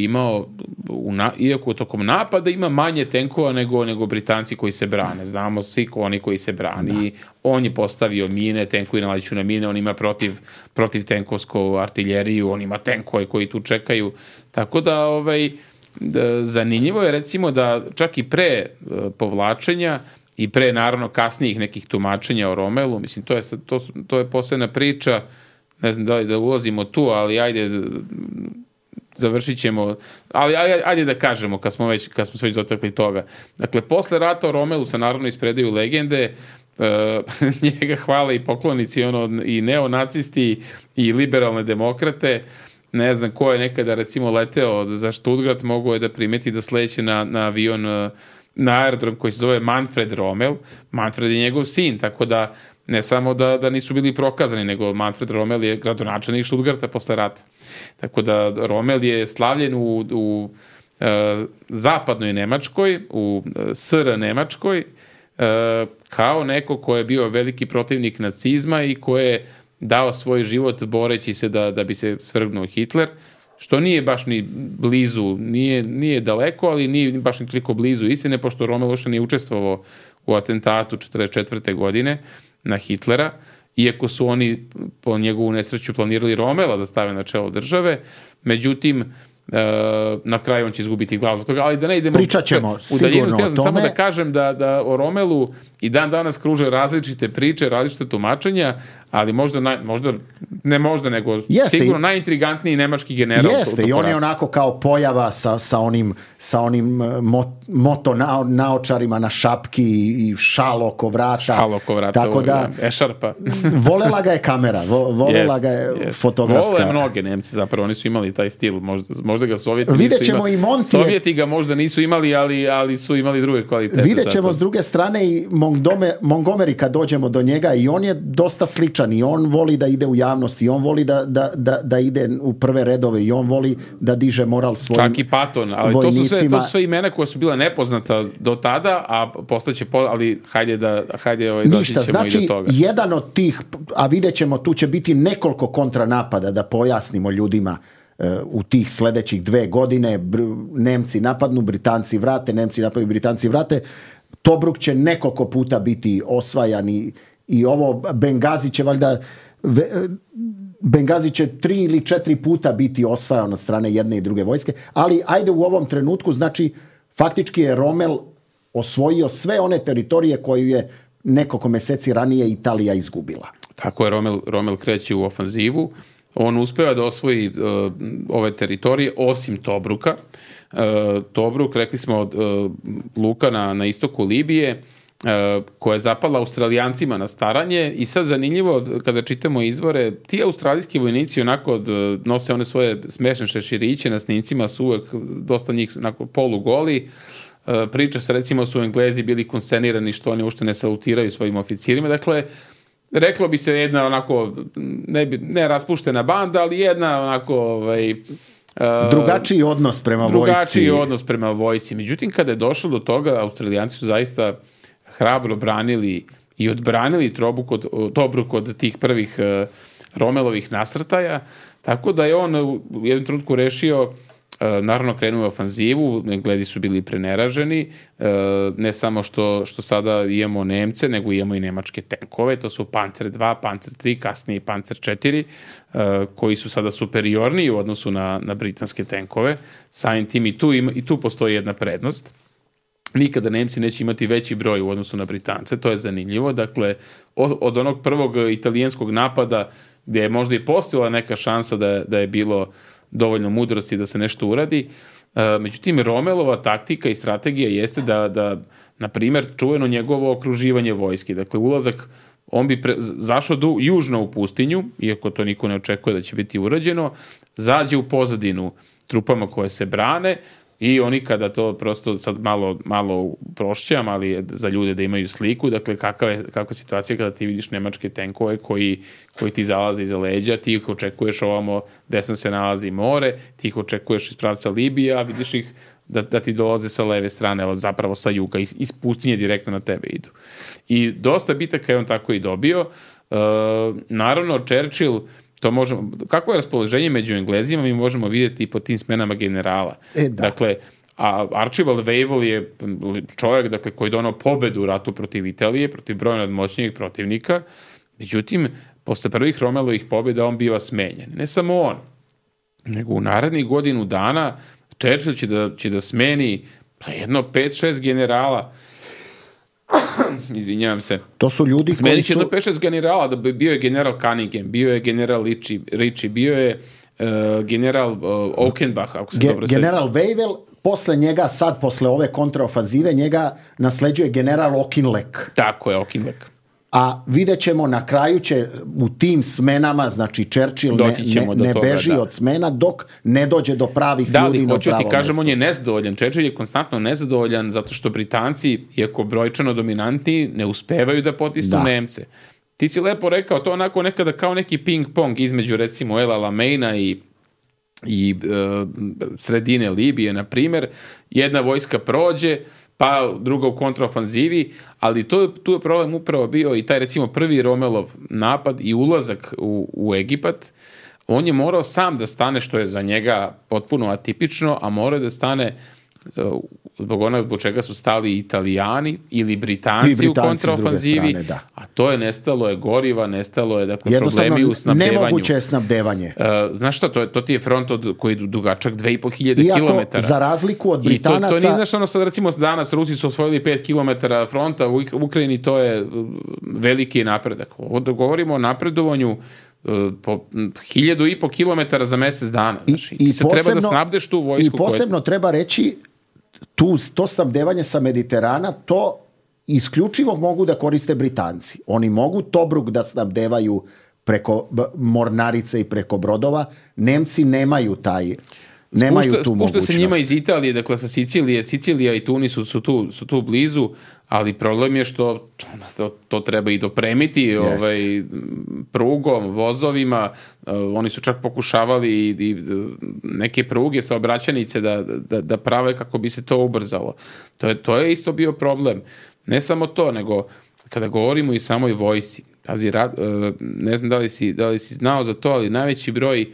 iako tokom napada ima manje tenkova nego Britanci koji se brane. Znamo svi oni koji se brani. On je postavio mine, tenkovi nalaziću na mine, on ima protiv tenkovsku artiljeriju, on ima tenkove koji tu čekaju. Tako da zanimljivo je recimo da čak i pre povlačenja i pre naravno kasnijih nekih tumačenja o Rommelu, mislim to je posebna priča, ne znam da li da ulazimo tu, ali ajde završit ćemo, ali ajde da kažemo kad smo se već dotakli toga. Dakle, posle rata o Rommelu se naravno ispredaju legende, njega hvale i poklonici i neonacisti i liberalne demokrate. Ne znam ko je nekada recimo leteo za Stuttgart, mogo je da primeti da sleće na avion na aerodrom koji se zove Manfred Rommel. Manfred je njegov sin, tako da ne samo da nisu bili prokazani, nego Manfred Rommel je gradonačelnik Stuttgarta posle rata. Tako da Rommel je slavljen u zapadnoj Nemačkoj, u SR Nemačkoj, kao neko ko je bio veliki protivnik nacizma i ko je dao svoj život boreći se da bi se svrgnuo Hitler, što nije baš ni blizu, nije daleko, ali nije baš ni toliko blizu istine, pošto Rommel uopšte nije učestvovao u atentatu 1944. godine na Hitlera, iako su oni po njegovu nesreću planirali Rommela da stave na čelo države, međutim, na kraju on će izgubiti glavu zbog toga, ali da ne idemo pričat ćemo sigurno o tome. Samo da kažem da o Rommelu i dan danas kruže različite priče, različite tumačenja, ali sigurno najintrigantniji nemački general. Jeste, i on je onako kao pojava sa onim moto naočarima na šapki i šal oko vrata. Tako da, ešarpa. Volela ga je kamera, volela ga je fotografska. Vole mnoge Nemci, zapravo oni su imali taj stil, možda ga Sovjeti nisu imali. Sovjeti ga možda nisu imali, ali su imali druge kvalitete. Vidjet ćemo s druge strane i Montgomery kad dođemo do njega, i on je dosta sličan, i on voli da ide u javnost, i on voli da ide u prve redove, i on voli da diže moral svojim čak i Patton, ali vojnicima. to su sve imena koja su bila nepoznata do tada, a postaće, ali hajde doći ćemo i do toga. Jedan od tih, a vidjet ćemo, tu će biti nekoliko kontranapada, da pojasnimo ljudima u tih sledećih 2 godine. Nemci napadnu, Britanci vrate, Nemci napadnu, Britanci vrate. Tobruk će nekoliko puta biti osvajan i ovo Bengazi će valjda Bengazi će 3 ili 4 puta biti osvajan od strane jedne i druge vojske, ali ajde u ovom trenutku, znači faktički je Rommel osvojio sve one teritorije koju je nekoliko meseci ranije Italija izgubila. Tako je, Rommel kreće u ofanzivu. On uspeva da osvoji ove teritorije osim Tobruka. Tobruk, rekli smo, luka na istoku Libije, koja je zapala Australijancima na staranje, i sad zanimljivo kada čitamo izvore, ti australijski vojnici onako nose one svoje smešne šeširiće, na snimcima su uvek dosta njih onako polugoli. Priča se, recimo, su Englezi bili konsternirani što oni uopšte ne salutiraju svojim oficirima. Dakle, reklo bi se jedna onako ne raspuštena banda, ali jedna onako drugačiji odnos prema vojsci. Međutim, kada je došlo do toga, Australijanci su zaista hrabro branili i odbranili Tobruk od tih prvih Rommelovih nasrtaja, tako da je on u jednom trenutku rešio, naravno krenuo u ofanzivu. Englezi su bili preneraženi, ne samo što sada imamo Nemce, nego imamo i nemačke tenkove, to su Panzer 2, Panzer 3, kasnije Panzer 4, koji su sada superiorniji u odnosu na britanske tenkove. Samim tim i tu postoji jedna prednost. Nikada Nemci neće imati veći broj u odnosu na Britance, to je zanimljivo. Dakle, od onog prvog italijanskog napada, gdje je možda i postojala neka šansa da je bilo dovoljno mudrosti da se nešto uradi, međutim, Rommelova taktika i strategija jeste da na primjer, čuveno njegovo okruživanje vojske, dakle, ulazak, on bi zašao južno u pustinju, iako to niko ne očekuje da će biti urađeno, zađe u pozadinu trupama koje se brane, i oni, kada to prosto sad malo prošćam, ali za ljude da imaju sliku, dakle kakva je situacija kada ti vidiš nemačke tenkove koji ti zalaze iza leđa, ti ih očekuješ ovamo desno se nalazi more, ti ih očekuješ iz pravca Libije, a vidiš ih da ti dolaze sa leve strane, zapravo sa juga, iz pustinje direktno na tebe idu. I dosta bitaka je on tako i dobio. Naravno, Churchill, kako je raspoloženje među Englezima, mi možemo vidjeti i po tim smenama generala. Dakle, a Archibald Wavell je čovjek, dakle, koji je donao pobedu u ratu protiv Italije, protiv broja nadmoćnijeg protivnika. Međutim, posle prvih Rommelovih pobjeda on biva smenjen. Ne samo on, nego u narednih godinu dana Churchill će da smeni jedno 5-6 generala. Izvinjavam se. To su ljudi koji su... Smenit će jedno 5-6 generala, da bio je general Cunningham, bio je general Ritchie, bio je general Auchenbach, ako se dobro se... General Wavell, posle njega, posle ove kontraofanzive, njega nasleđuje general Auchinleck. Tako je, Auchinleck. a vidjet ćemo na kraju će u tim smenama, znači Churchill ne beži od smena dok ne dođe do pravih ljudi na pravo hoću ti kažem, mesto. on je nezadovoljan. Churchill je konstantno nezadovoljan zato što Britanci, iako brojčano dominantni, ne uspevaju da potisnu Nemce. Ti si lepo rekao, to onako nekada kao neki ping-pong između recimo El Alameina i sredine Libije, na primjer. Jedna vojska prođe, pa druga u kontraofanzivi, ali tu je problem upravo bio i taj recimo prvi Romelov napad i ulazak u Egipat. On je morao sam da stane, što je za njega potpuno atipično, a morao da stane zbog čega su stali Italijani ili Britanci u kontraofanzivi, a to je nestalo je goriva, nestalo je problemi u snabdevanju. Nemoguće je snabdevanje. Znaš šta, to ti je front koji je dugačak 2500 km. Iako, za razliku od Britanaca... I to nije, znaš, ono sad, recimo, danas Rusi su osvojili 5 km fronta u Ukrajini, to je veliki napredak. Ovdje govorimo o napredovanju po 1500 kilometara za mjesec dana. Znači, i se treba da snabdeš tu vojsku. I posebno treba reći, to snabdevanje sa Mediterana, to isključivo mogu da koriste Britanci. Oni mogu Tobruk da snabdevaju preko mornarice i preko brodova. Nemci nemaju tu mogućnost. Spušta se njima iz Italije, dakle sa Sicilija i Tunis su tu blizu, ali problem je što to treba i dopremiti prugom, vozovima. Oni su čak pokušavali i neke pruge, saobraćajnice da prave kako bi se to ubrzalo. To je isto bio problem. Ne samo to, nego kada govorimo i samoj vojsi. Ne znam da li si znao za to, ali najveći broj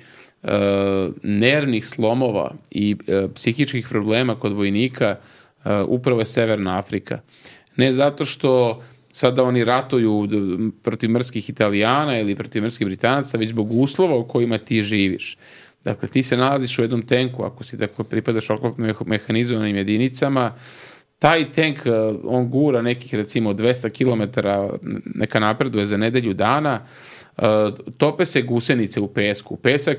nervnih slomova i psihičkih problema kod vojnika upravo je Severna Afrika. Ne zato što sada oni ratuju protiv mrskih Italijana ili protiv mrskih Britanaca, već zbog uslova u kojima ti živiš. Dakle, ti se nalaziš u jednom tenku, ako si pripadaš oklopno mehanizovanim jedinicama, taj tank, on gura nekih recimo 200 km, neka napreduje za nedelju dana, tope se gusenice u pesku,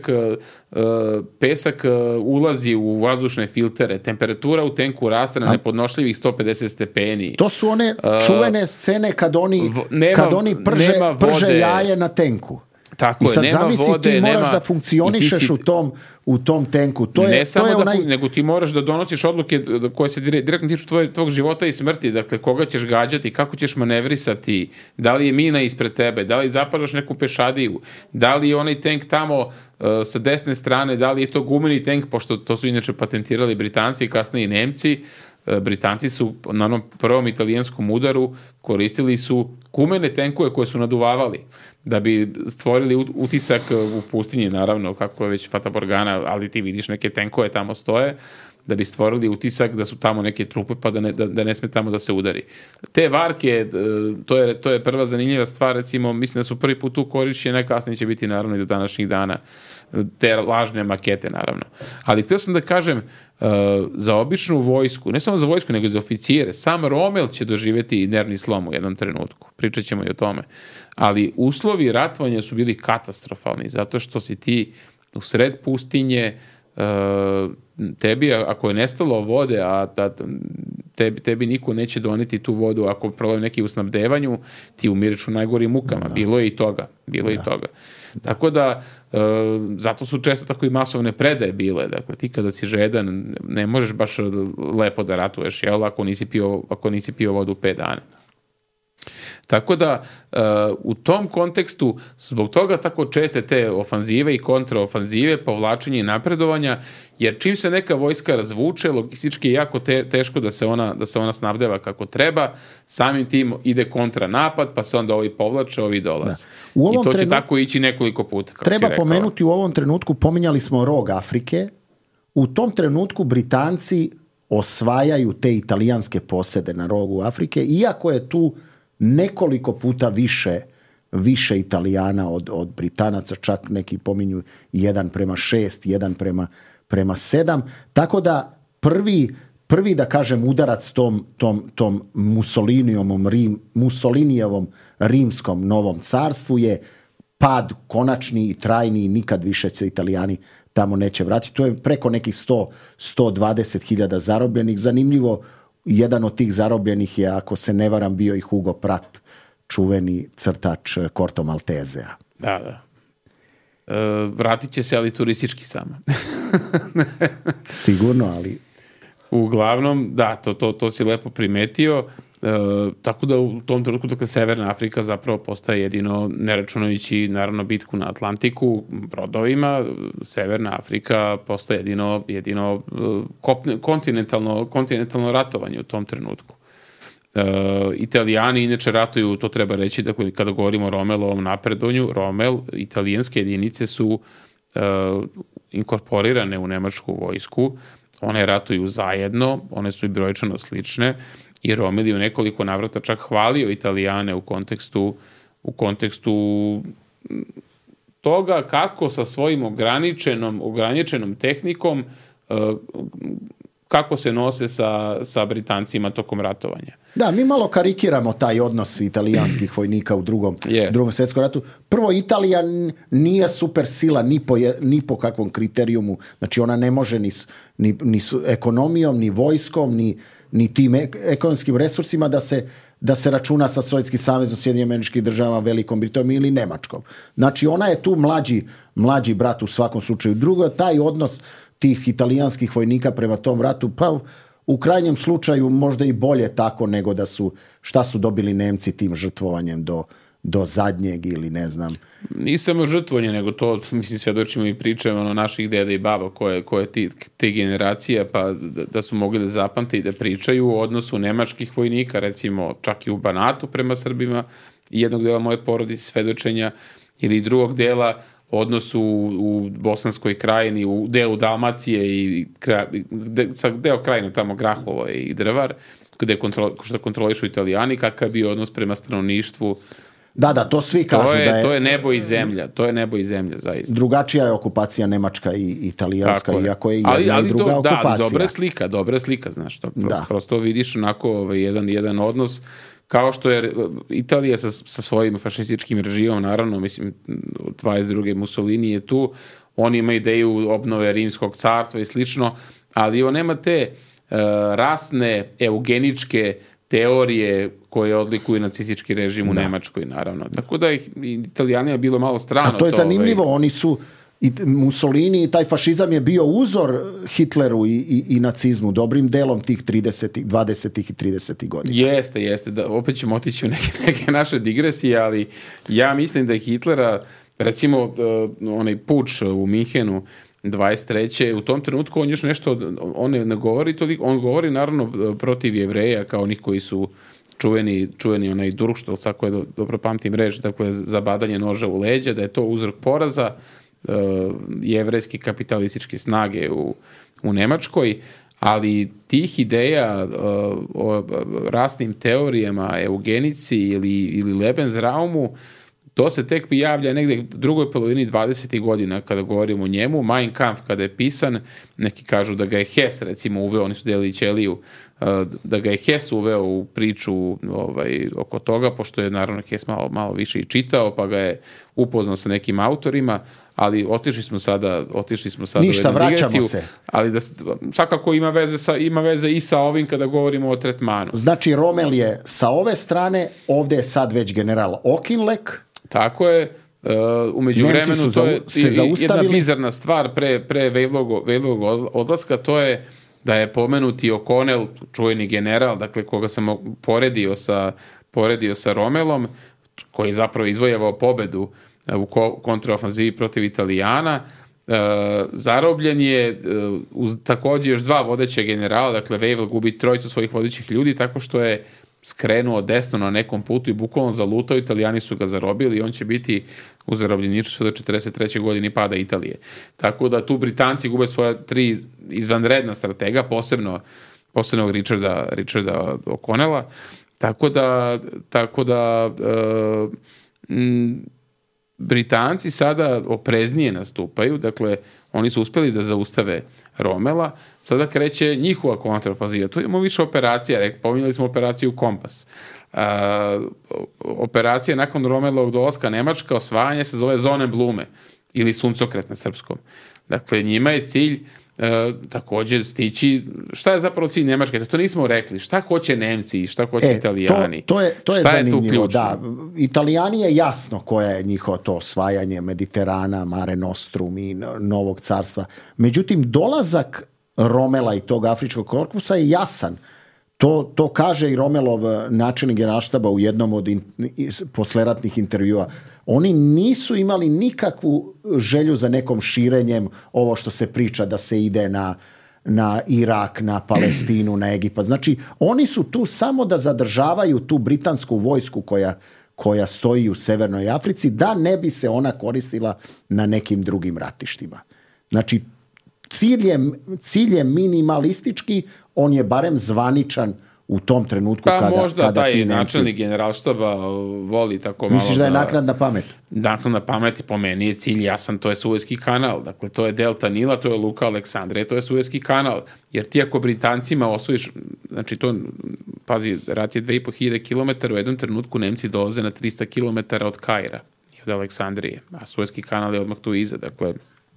pesak ulazi u vazdušne filtere, temperatura u tenku raste na nepodnošljivih 150 stepeni. To su one čuvene scene kad oni prže jaje na tenku. Tako i sad nema zamisli vode, ti moraš da funkcionišeš u tom tenku. Nego ti moraš da donosiš odluke koje se direktno tiču tvog života i smrti. Dakle, koga ćeš gađati, kako ćeš manevrisati, da li je mina ispred tebe, da li zapažaš neku pešadiju, da li je onaj tank tamo sa desne strane, da li je to gumeni tank, pošto to su inače patentirali Britanci i kasnije i Nemci. Britanci su na onom prvom italijanskom udaru koristili su gumene tenkove koje su naduvavali da bi stvorili utisak u pustinji, naravno, kako je već Fata Morgana, ali ti vidiš neke tenkove tamo stoje, da bi stvorili utisak da su tamo neke trupe pa da ne sme tamo da se udari. Te varke, to je prva zanimljiva stvar, recimo, mislim da su prvi put tu korišćene, kasnije će biti naravno i do današnjih dana, te lažne makete, naravno. Ali htio sam da kažem, za običnu vojsku, ne samo za vojsku, nego i za oficijere, sam Rommel će doživjeti nervni slom u jednom trenutku. Pričat ćemo i o tome. Ali uslovi ratovanja su bili katastrofalni, zato što si ti u sred pustinje, tebi, ako je nestalo vode, a tebi niko neće doneti tu vodu, ako problem neki u snabdevanju, ti umiriš u najgorim mukama. Bilo je i toga. Tako da, zato su često tako i masovne predaje bile. Dakle, ti kada si žedan, ne možeš baš lepo da ratuješ, jel, ako nisi pio vodu 5 dana. Tako da, u tom kontekstu, zbog toga tako česte te ofanzive i kontraofanzive, povlačenje i napredovanja, jer čim se neka vojska razvuče, logistički je jako teško da se ona snabdeva kako treba, samim tim ide kontranapad, pa se onda ovi povlače, ovi dolaze. I to će tako ići nekoliko puta. Treba pomenuti u ovom trenutku, pominjali smo rog Afrike, u tom trenutku Britanci osvajaju te italijanske posede na rogu Afrike, iako je tu nekoliko puta više Italijana od Britanaca, čak neki pominju 1:6, 1:7, tako da prvi da kažem udarac tom Mussolinijevom rimskom novom carstvu je pad konačni i trajni, nikad više se Italijani tamo neće vratiti. To je preko nekih 120.000 zarobljenih. Zanimljivo, jedan od tih zarobljenih je, ako se ne varam, bio i Hugo Pratt, čuveni crtač Corto Maltesea. Da. Vratit će se, ali turistički samo. Sigurno, ali... Uglavnom, da, to si lepo primetio. Tako da u tom trenutku, dakle, Severna Afrika zapravo postaje jedino, ne računajući naravno bitku na Atlantiku brodovima, Severna Afrika postaje jedino kontinentalno ratovanje u tom trenutku. Italijani inače ratuju, to treba reći, dakle, kada govorimo o Romelovom napredovanju, italijanske jedinice su inkorporirane u nemačku vojsku, one ratuju zajedno, one su i brojčano slične, i Romel je u nekoliko navrata čak hvalio Italijane u kontekstu toga kako sa svojim ograničenom tehnikom kako se nose sa Britancima tokom ratovanja. Da, mi malo karikiramo taj odnos italijanskih vojnika u drugom svjetskom ratu. Prvo, Italija nije super sila ni po kakvom kriterijumu, znači ona ne može ni ekonomijom, ni vojskom, ni tim ekonomskim resursima da se računa sa Sovjetskim savezom, Sjedinjenim Američkim Državama, Velikom Britanijom ili Nemačkom. Znači ona je tu mlađi brat u svakom slučaju. Drugo, taj odnos tih italijanskih vojnika prema tom ratu, pa u krajnjem slučaju možda i bolje tako nego da šta su dobili Nemci tim žrtvovanjem do zadnjeg ili ne znam. Nisam žrtvovanje, nego to, mislim, svjedočimo i pričamo naših deda i baba koje te generacije, pa da su mogli da zapamte i da pričaju o odnosu nemačkih vojnika, recimo čak i u Banatu prema Srbima, jednog dela moje porodice svjedočenja, ili drugog dela odnosu u Bosanskoj krajini, u delu Dalmacije i deo krajine tamo Grahovo i Drvar, što kontrolišu Italijani, kakav je bio odnos prema stanovništvu. Da, to svi kažu da je... To je nebo i zemlja, zaista. Drugačija je okupacija nemačka i italijanska, iako je jedna i druga okupacija. Da, dobra slika, znaš, to prosto vidiš onako jedan odnos, kao što je Italija sa svojim fašističkim režimom, naravno, mislim, 22. Mussolini je tu, on ima ideju obnove Rimskog carstva i slično, ali on nema te rasne, eugeničke teorije koje odlikuju nacistički režim u Nemačkoj, naravno. Tako da Italijanima je bilo malo strano. A to je zanimljivo, oni su, Mussolini i taj fašizam je bio uzor Hitleru i nacizmu, dobrim delom tih 20. i 30. godina. Jeste. Da, opet ćemo otići u neke naše digresije, ali ja mislim da je Hitlera, recimo onaj puč u Minhenu 23. u tom trenutku on još nešto, on ne govori toliko, on govori naravno protiv Jevreja, kao onih koji su čuveni onaj Durkstolz, ako je dobro pamtim reč, dakle zabadanje noža u leđa, da je to uzrok poraza jevrejske kapitalističke snage u Nemačkoj, ali tih ideja o rasnim teorijama, eugenici ili Lebensraumu, to se tek javlja negdje u drugoj polovini 20. godina kada govorimo o njemu. Mein Kampf kada je pisan, neki kažu da ga je Hess recimo uveo, oni su delili ćeliju, da ga je Hess uveo u priču oko toga, pošto je naravno Hess malo više i čitao, pa ga je upoznao sa nekim autorima, ali otišli smo sada ništa, vraćamo se. Ali svakako ima veze i sa ovim kada govorimo o tretmanu. Znači Rommel je sa ove strane, ovdje je sad već general Auchinleck. Tako je. U međuvremenu to je jedna bizarna stvar pre Vejlovog odlaska, to je da je pomenuti O'Connell, čuveni general, dakle koga sam poredio sa Rommelom, koji je zapravo izvojevao pobedu u kontraofanzivi protiv Italijana, zarobljen je uz također još dva vodeća generala, dakle Wavell gubi trojicu svojih vodećih ljudi tako što je skrenuo desno na nekom putu i bukvalno zalutao, Italijani su ga zarobili i on će biti u zarobljeništvu sve do 43. godini pada Italije. Tako da tu Britanci gube svoja tri izvanredna stratega, posebno Richarda O'Connella. Tako da Britanci sada opreznije nastupaju, dakle oni su uspjeli da zaustave Rommela, sada kreće njihova kontraofanziva. Tu imamo više operacija, pominjali smo operaciju Kompas. Operacija nakon Rommelovog dolaska Nemačka, osvajanje se zove Sonnenblume ili suncokret na srpskom. Dakle, njima je cilj takođe stići, šta je zapravo cilj Nemačke, to nismo rekli, šta hoće Nemci, šta hoće Italijani, to je šta zanimljivo, je tu da, Italijani je jasno koja je njihovo to osvajanje Mediterana, Mare Nostrum i Novog carstva, međutim dolazak Romela i tog afričkog korpusa je jasan. To kaže i Romelov načelnik generalštaba u jednom od posleratnih intervjua. Oni nisu imali nikakvu želju za nekom širenjem, ovo što se priča da se ide na Irak, na Palestinu, na Egipat. Znači, oni su tu samo da zadržavaju tu britansku vojsku koja stoji u Severnoj Africi, da ne bi se ona koristila na nekim drugim ratištima. Znači, cilj je minimalistički, on je barem zvaničan u tom trenutku kada ti Nemci... Pa možda taj načelnik generalštaba voli tako malo... Misliš da je naknadna pamet? Naknadna pamet po meni je cilj jasan, to je Suezki kanal. Dakle, to je delta Nila, to je luka Aleksandrije, to je Suezki kanal. Jer ti ako Britancima osvojiš... Znači, to, pazi, rat je 2500 km, u jednom trenutku Nemci dolaze na 300 km od Kaira i od Aleksandrije, a Suezki kanal je odmah tu iza. Dakle,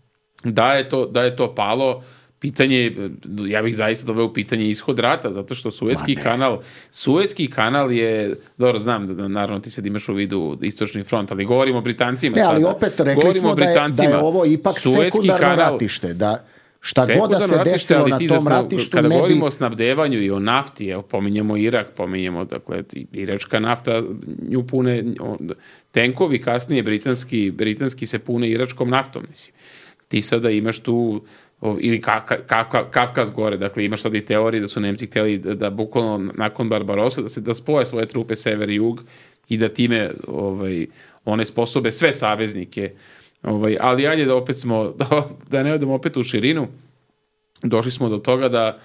da je to palo... Pitanje, ja bih zaista doveo pitanje ishod rata, zato što Suezki kanal je, dobro znam, da naravno ti sad imaš u vidu istočni front, ali govorimo o Britancima sada. Ali opet rekli smo da je ovo ipak sekundarno ratište, da šta god da se desilo na tom ratištu kada ne bi... govorimo o snabdevanju i o nafti, evo, pominjemo Irak, pominjemo, dakle, iračka nafta, nju pune tenkovi, kasnije britanski se pune iračkom naftom, mislim. Ti sada imaš tu ili Kavkaz gore, dakle imaš sad i teorije da su Nemci htjeli da bukvalno nakon Barbarossa da spoje svoje trupe sever i jug i da time one sposobe sve saveznike. Ali ajde da opet da ne odemo opet u širinu, došli smo do toga da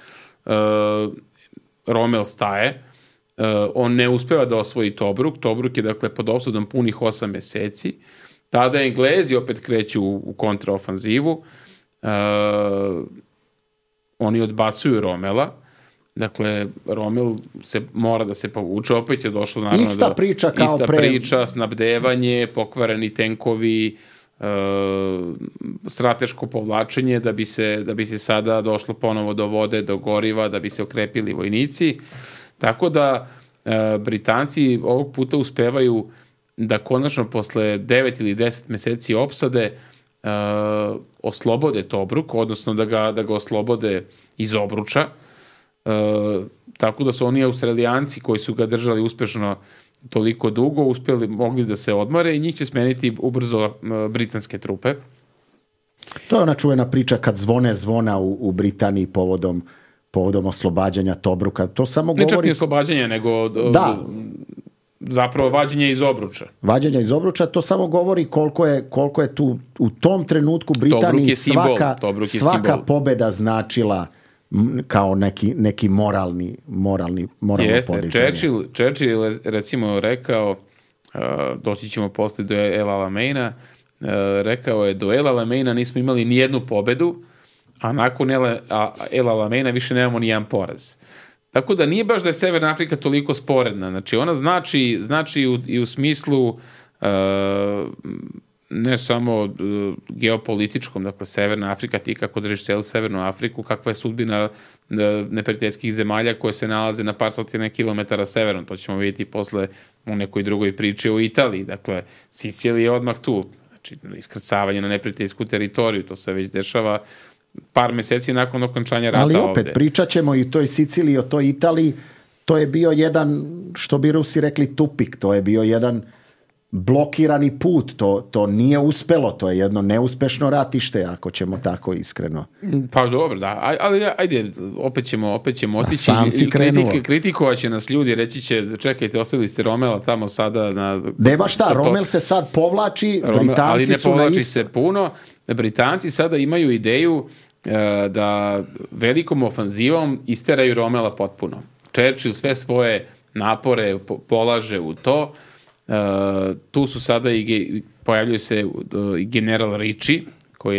Rommel staje, on ne uspeva da osvoji Tobruk je dakle pod opsadom punih 8 meseci, tada Englezi opet kreću u kontraofanzivu, oni odbacuju Rommela, dakle Rommel mora da se povuče, opet je došlo naravno ista priča, snabdevanje, pokvareni tenkovi, strateško povlačenje da bi se sada došlo ponovo do vode, do goriva, da bi se okrepili vojnici, tako da Britanci ovog puta uspevaju da konačno posle 9 ili 10 meseci opsade oslobode Tobruk, odnosno da ga oslobode iz obruča, tako da su oni Australijanci koji su ga držali uspešno toliko dugo mogli da se odmore i njih će smeniti ubrzo britanske trupe. To je ona čuvena priča kad zvona u Britaniji povodom oslobađanja Tobruka. To samo govori... Ne čak ni oslobađanja, nego... Zapravo vađenje iz obruča. Vađenje iz obruča, to samo govori koliko je tu u tom trenutku Britaniji svaka pobeda značila kao neki moralno podizanje. Churchill je recimo rekao, doći ćemo posle do El Alameina, rekao je do El Alameina nismo imali ni jednu pobedu, a nakon El Alameina više nemamo ni jedan poraz. Tako da nije baš da je Severna Afrika toliko sporedna. Znači ona znači i u smislu ne samo geopolitičkom, dakle Severna Afrika, ti kako držiš celu Severnu Afriku, kakva je sudbina neprijateljskih zemalja koje se nalaze na par stotina kilometara severno. To ćemo vidjeti posle u nekoj drugoj priči o Italiji. Dakle, Sicilija je odmah tu. Znači, iskrcavanje na neprijateljsku teritoriju, to se već dešava par meseci nakon okončanja rata ovde. Ali opet, pričat ćemo i o toj Siciliji, o toj Italiji, to je bio jedan, što bi Rusi rekli, tupik, to je bio jedan blokirani put, to nije uspelo, to je jedno neuspešno ratište, ako ćemo tako iskreno. Pa dobro, da, ali ajde, opet ćemo otići. Sam si krenuo. Kritikovat će nas ljudi, reći će, čekajte, ostavili ste Romela tamo sada na... Deba šta, Rommel se sad povlači, Britanci ali ne su povlači se puno, Britanci sada imaju ideju da velikom ofanzivom isteraju Rommela potpuno. Churchill sve svoje napore polaže u to. Tu su sada pojavljuje se i general Ritchie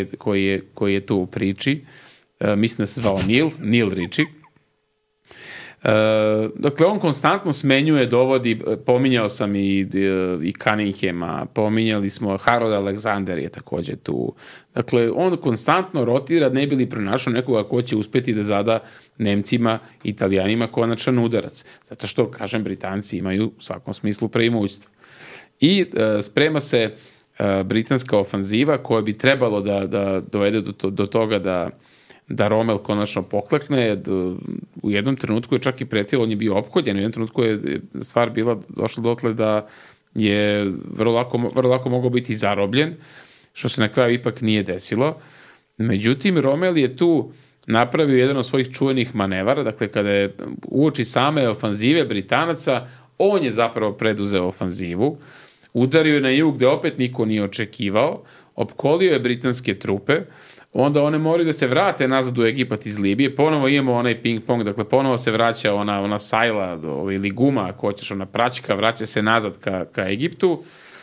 koji je tu u priči. Mislim da se zvao Neil Ritchie. Dakle, on konstantno smenjuje, dovodi, pominjao sam i Cunninghama, pominjali smo, Harold Alexander je takođe tu. Dakle, on konstantno rotira, ne bi li pronašao nekoga ko će uspeti da zada Nemcima, Italijanima konačan udarac. Zato što, kažem, Britanci imaju u svakom smislu preimućstvo. I sprema se britanska ofanziva koja bi trebalo da dovede do toga da Rommel konačno poklekne. U jednom trenutku je čak i pretilo, on je bio opkoljen, u jednom trenutku je stvar bila došla dotle da je vrlo lako mogao biti zarobljen, što se na kraju ipak nije desilo. Međutim, Rommel je tu napravio jedan od svojih čuvenih manevara, dakle kada je uoči same ofanzive Britanaca, on je zapravo preduzeo ofanzivu, udario je na jug gde opet niko nije očekivao, opkolio je britanske trupe, onda one moraju da se vrate nazad u Egipat iz Libije, ponovo imamo onaj ping-pong, dakle ponovo se vraća ona sajla ili guma, ako hoćeš, ona praćka, vraća se nazad ka Egiptu.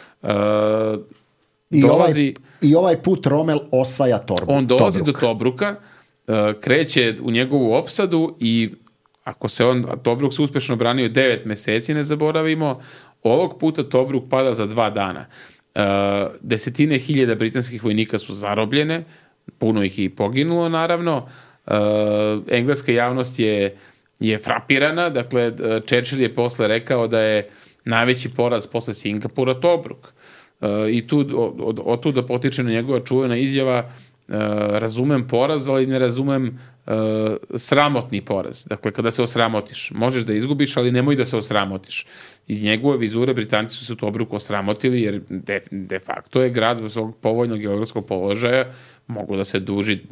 I ovaj put Rommel osvaja On dolazi do Tobruka, kreće u njegovu opsadu i ako se Tobruk se uspešno branio 9 meseci, ne zaboravimo, ovog puta Tobruk pada za 2 dana. Desetine hiljada britanskih vojnika su zarobljene, puno ih i poginulo, naravno. Engleska javnost je frapirana, dakle, Churchill je posle rekao da je najveći poraz posle Singapura Tobruk. I od tu da potiče na njegova čuvena izjava, razumem poraz, ali ne razumem sramotni poraz. Dakle, kada se osramotiš, možeš da izgubiš, ali nemoj da se osramotiš. Iz njegove vizure Britanci su se u Tobruku osramotili, jer de facto je grad bez ovog povoljnog geografskog položaja mogu da se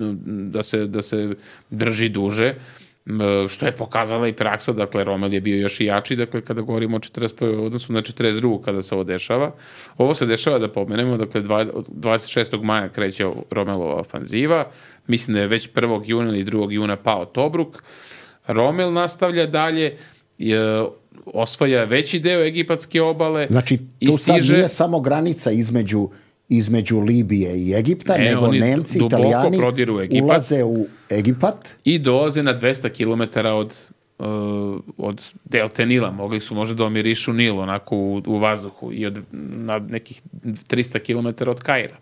drži duže, što je pokazala i praksa. Dakle, Rommel je bio još i jači, dakle, kada govorimo o 41. odnosu na 42. kada se ovo dešava. Ovo se dešava, da pomenemo, dakle, 26. maja kreće Rommelova ofanziva, mislim da je već 1. juna ili 2. juna pao Tobruk. Rommel nastavlja dalje, osvaja veći deo egipatske obale. Znači, tu sad nije samo granica između Libije i Egipta, nego Nemci, Italijani ulaze u Egipat. I dolaze na 200 km od delte Nila. Mogli su možda da omirišu Nil onako u vazduhu i na nekih 300 km od Kaira.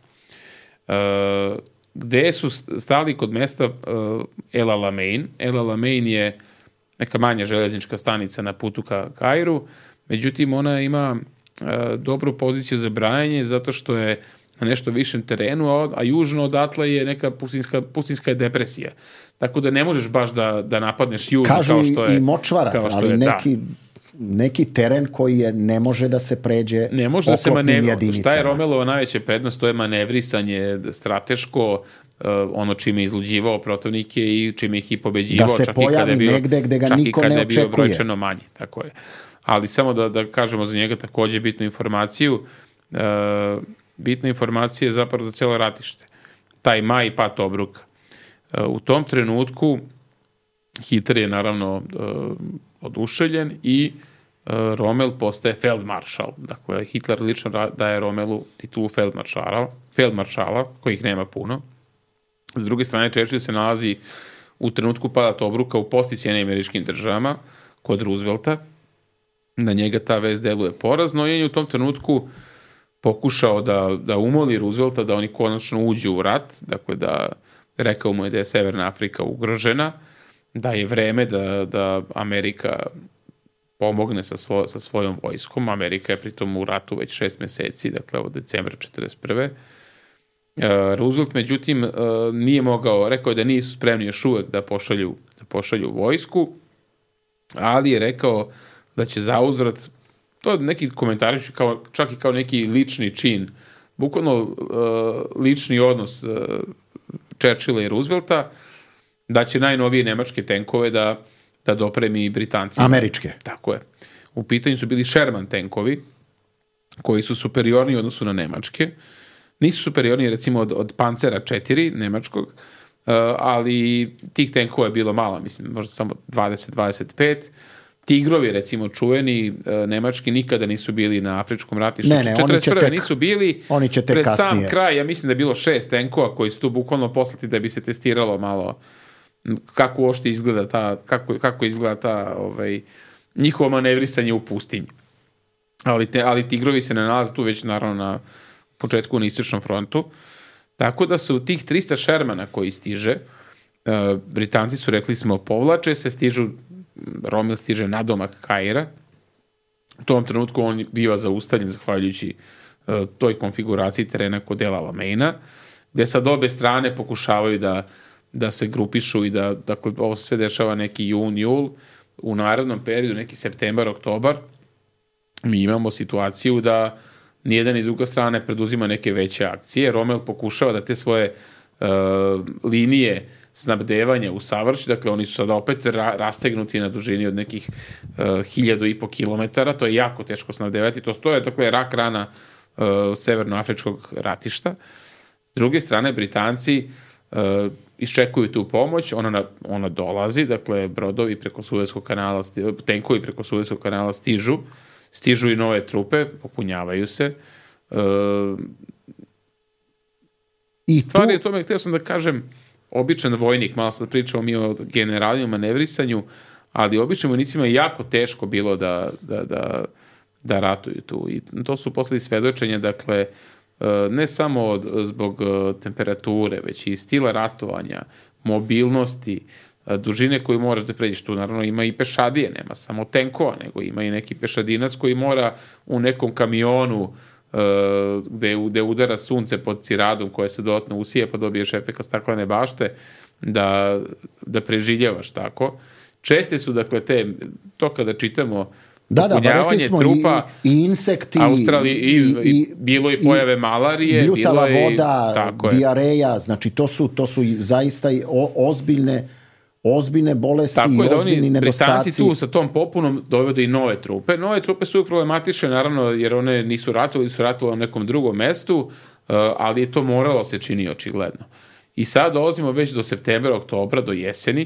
Gde su stali kod mesta El Alamein. El Alamein je neka manja železnička stanica na putu ka Kairu, međutim ona ima dobru poziciju za brajanje zato što je na nešto višem terenu, a južno odatle je neka pustinska je depresija. Tako da ne možeš baš da napadneš južno. Kažu kao što je, i močvarat, ali neki teren koji ne može da se pređe ne može da se manevri. Šta je Rommelova najveća prednost? To je manevrisanje strateško, ono čime je izluđivao protivnike i čime ih i pobeđivao. Da se pojavi negde gde ga niko ne očekuje. Čak i kada je bio brojčano manji. Tako je. Ali samo da kažemo za njega takođe bitnu informaciju. Bitna informacija je zapravo za cijelo ratište. Taj maj i pad Tobruka. U tom trenutku Hitler je naravno oduševljen i Rommel postaje feldmaršal. Dakle, Hitler lično daje Rommelu titulu feldmaršala, kojih nema puno. S druge strane, Churchill se nalazi u trenutku pada Tobruka u posti Sjedinjenim Američkim Državama kod Roosevelta. Na njega ta vest deluje porazno i on je u tom trenutku pokušao da umoli Roosevelta da oni konačno uđu u rat, dakle rekao mu je da je Severna Afrika ugrožena, da je vreme da Amerika pomogne sa svojom vojskom. Amerika je pritom u ratu već 6 meseci, dakle od decembra 1941. Roosevelt, međutim, nije mogao, rekao je da nisu spremni još uvek da pošalju vojsku, ali je rekao da će zauzvrat, to neki komentariši čak i kao neki lični čin, bukvalno lični odnos Churchilla i Roosevelta, da će najnovije nemačke tenkove da dopremi Britancima. Američke. Tako je. U pitanju su bili Sherman tenkovi, koji su superiorni u odnosu na nemačke. Nisu superiorni recimo od Pancera 4 nemačkog, ali tih tenkova je bilo malo, mislim, možda samo 20-25. Tigrovi, recimo, čuveni nemački nikada nisu bili na afričkom ratištu. Ne, nisu bili. Oni će tek pred kasnije. Sam kraj, ja mislim da je bilo 6 tenkova koji su tu bukvalno poslati da bi se testiralo malo kako uopšte izgleda kako izgleda ta njihovo manevrisanje u pustinji. Ali tigrovi se ne nalaze tu već naravno na početku na istočnom frontu. Tako da su tih 300 Shermana koji stiže, Britanci su rekli smo povlače se, Rommel stiže nadomak Kaira. U tom trenutku on biva zaustavljen zahvaljujući toj konfiguraciji terena kod El Alameina, gde sad obe strane pokušavaju da se grupišu i dakle, ovo se sve dešava neki jul, u narednom periodu, neki septembar, oktobar, mi imamo situaciju da nijedan ni druga strana ne preduzima neke veće akcije. Rommel pokušava da te svoje linije snabdevanja usavrši, dakle oni su sada opet rastegnuti na dužini od nekih 1.500 kilometara, to je jako teško snabdevati, to je dakle rak rana severnoafričkog ratišta. S druge strane, Britanci iščekuju tu pomoć, ona dolazi, dakle brodovi preko Suezskog kanala, tenkovi preko Suezskog kanala stižu i nove trupe, popunjavaju se. Stvar je tome, htio sam da kažem, običan vojnik, malo sad pričamo mi o generalnom manevrisanju, ali običnim vojnicima je jako teško bilo da ratuju tu. I to su posle svedočenja, dakle, ne samo zbog temperature, već i stila ratovanja, mobilnosti, dužine koju moraš da pređeš. Tu naravno ima i pešadije, nema samo tenkova, nego ima i neki pešadinac koji mora u nekom kamionu gde udara sunce pod ciradom koje se dodatno usije pa dobiješ efekt staklene bašte da preživljavaš tako. Česte su dakle to kada čitamo popunjavanje trupa i insekti Australiji i bilo i pojave malarije, bljutava voda, dijareja, znači to su zaista ozbiljne bolesti i ozbiljni nedostaci. Britanci tu sa tom popunom dovode i nove trupe. Nove trupe su problematične, naravno, jer one nisu ratovali, su ratovali na nekom drugom mestu, ali je to moralo se čini očigledno. I sad dolazimo već do septembra, oktobra, do jeseni.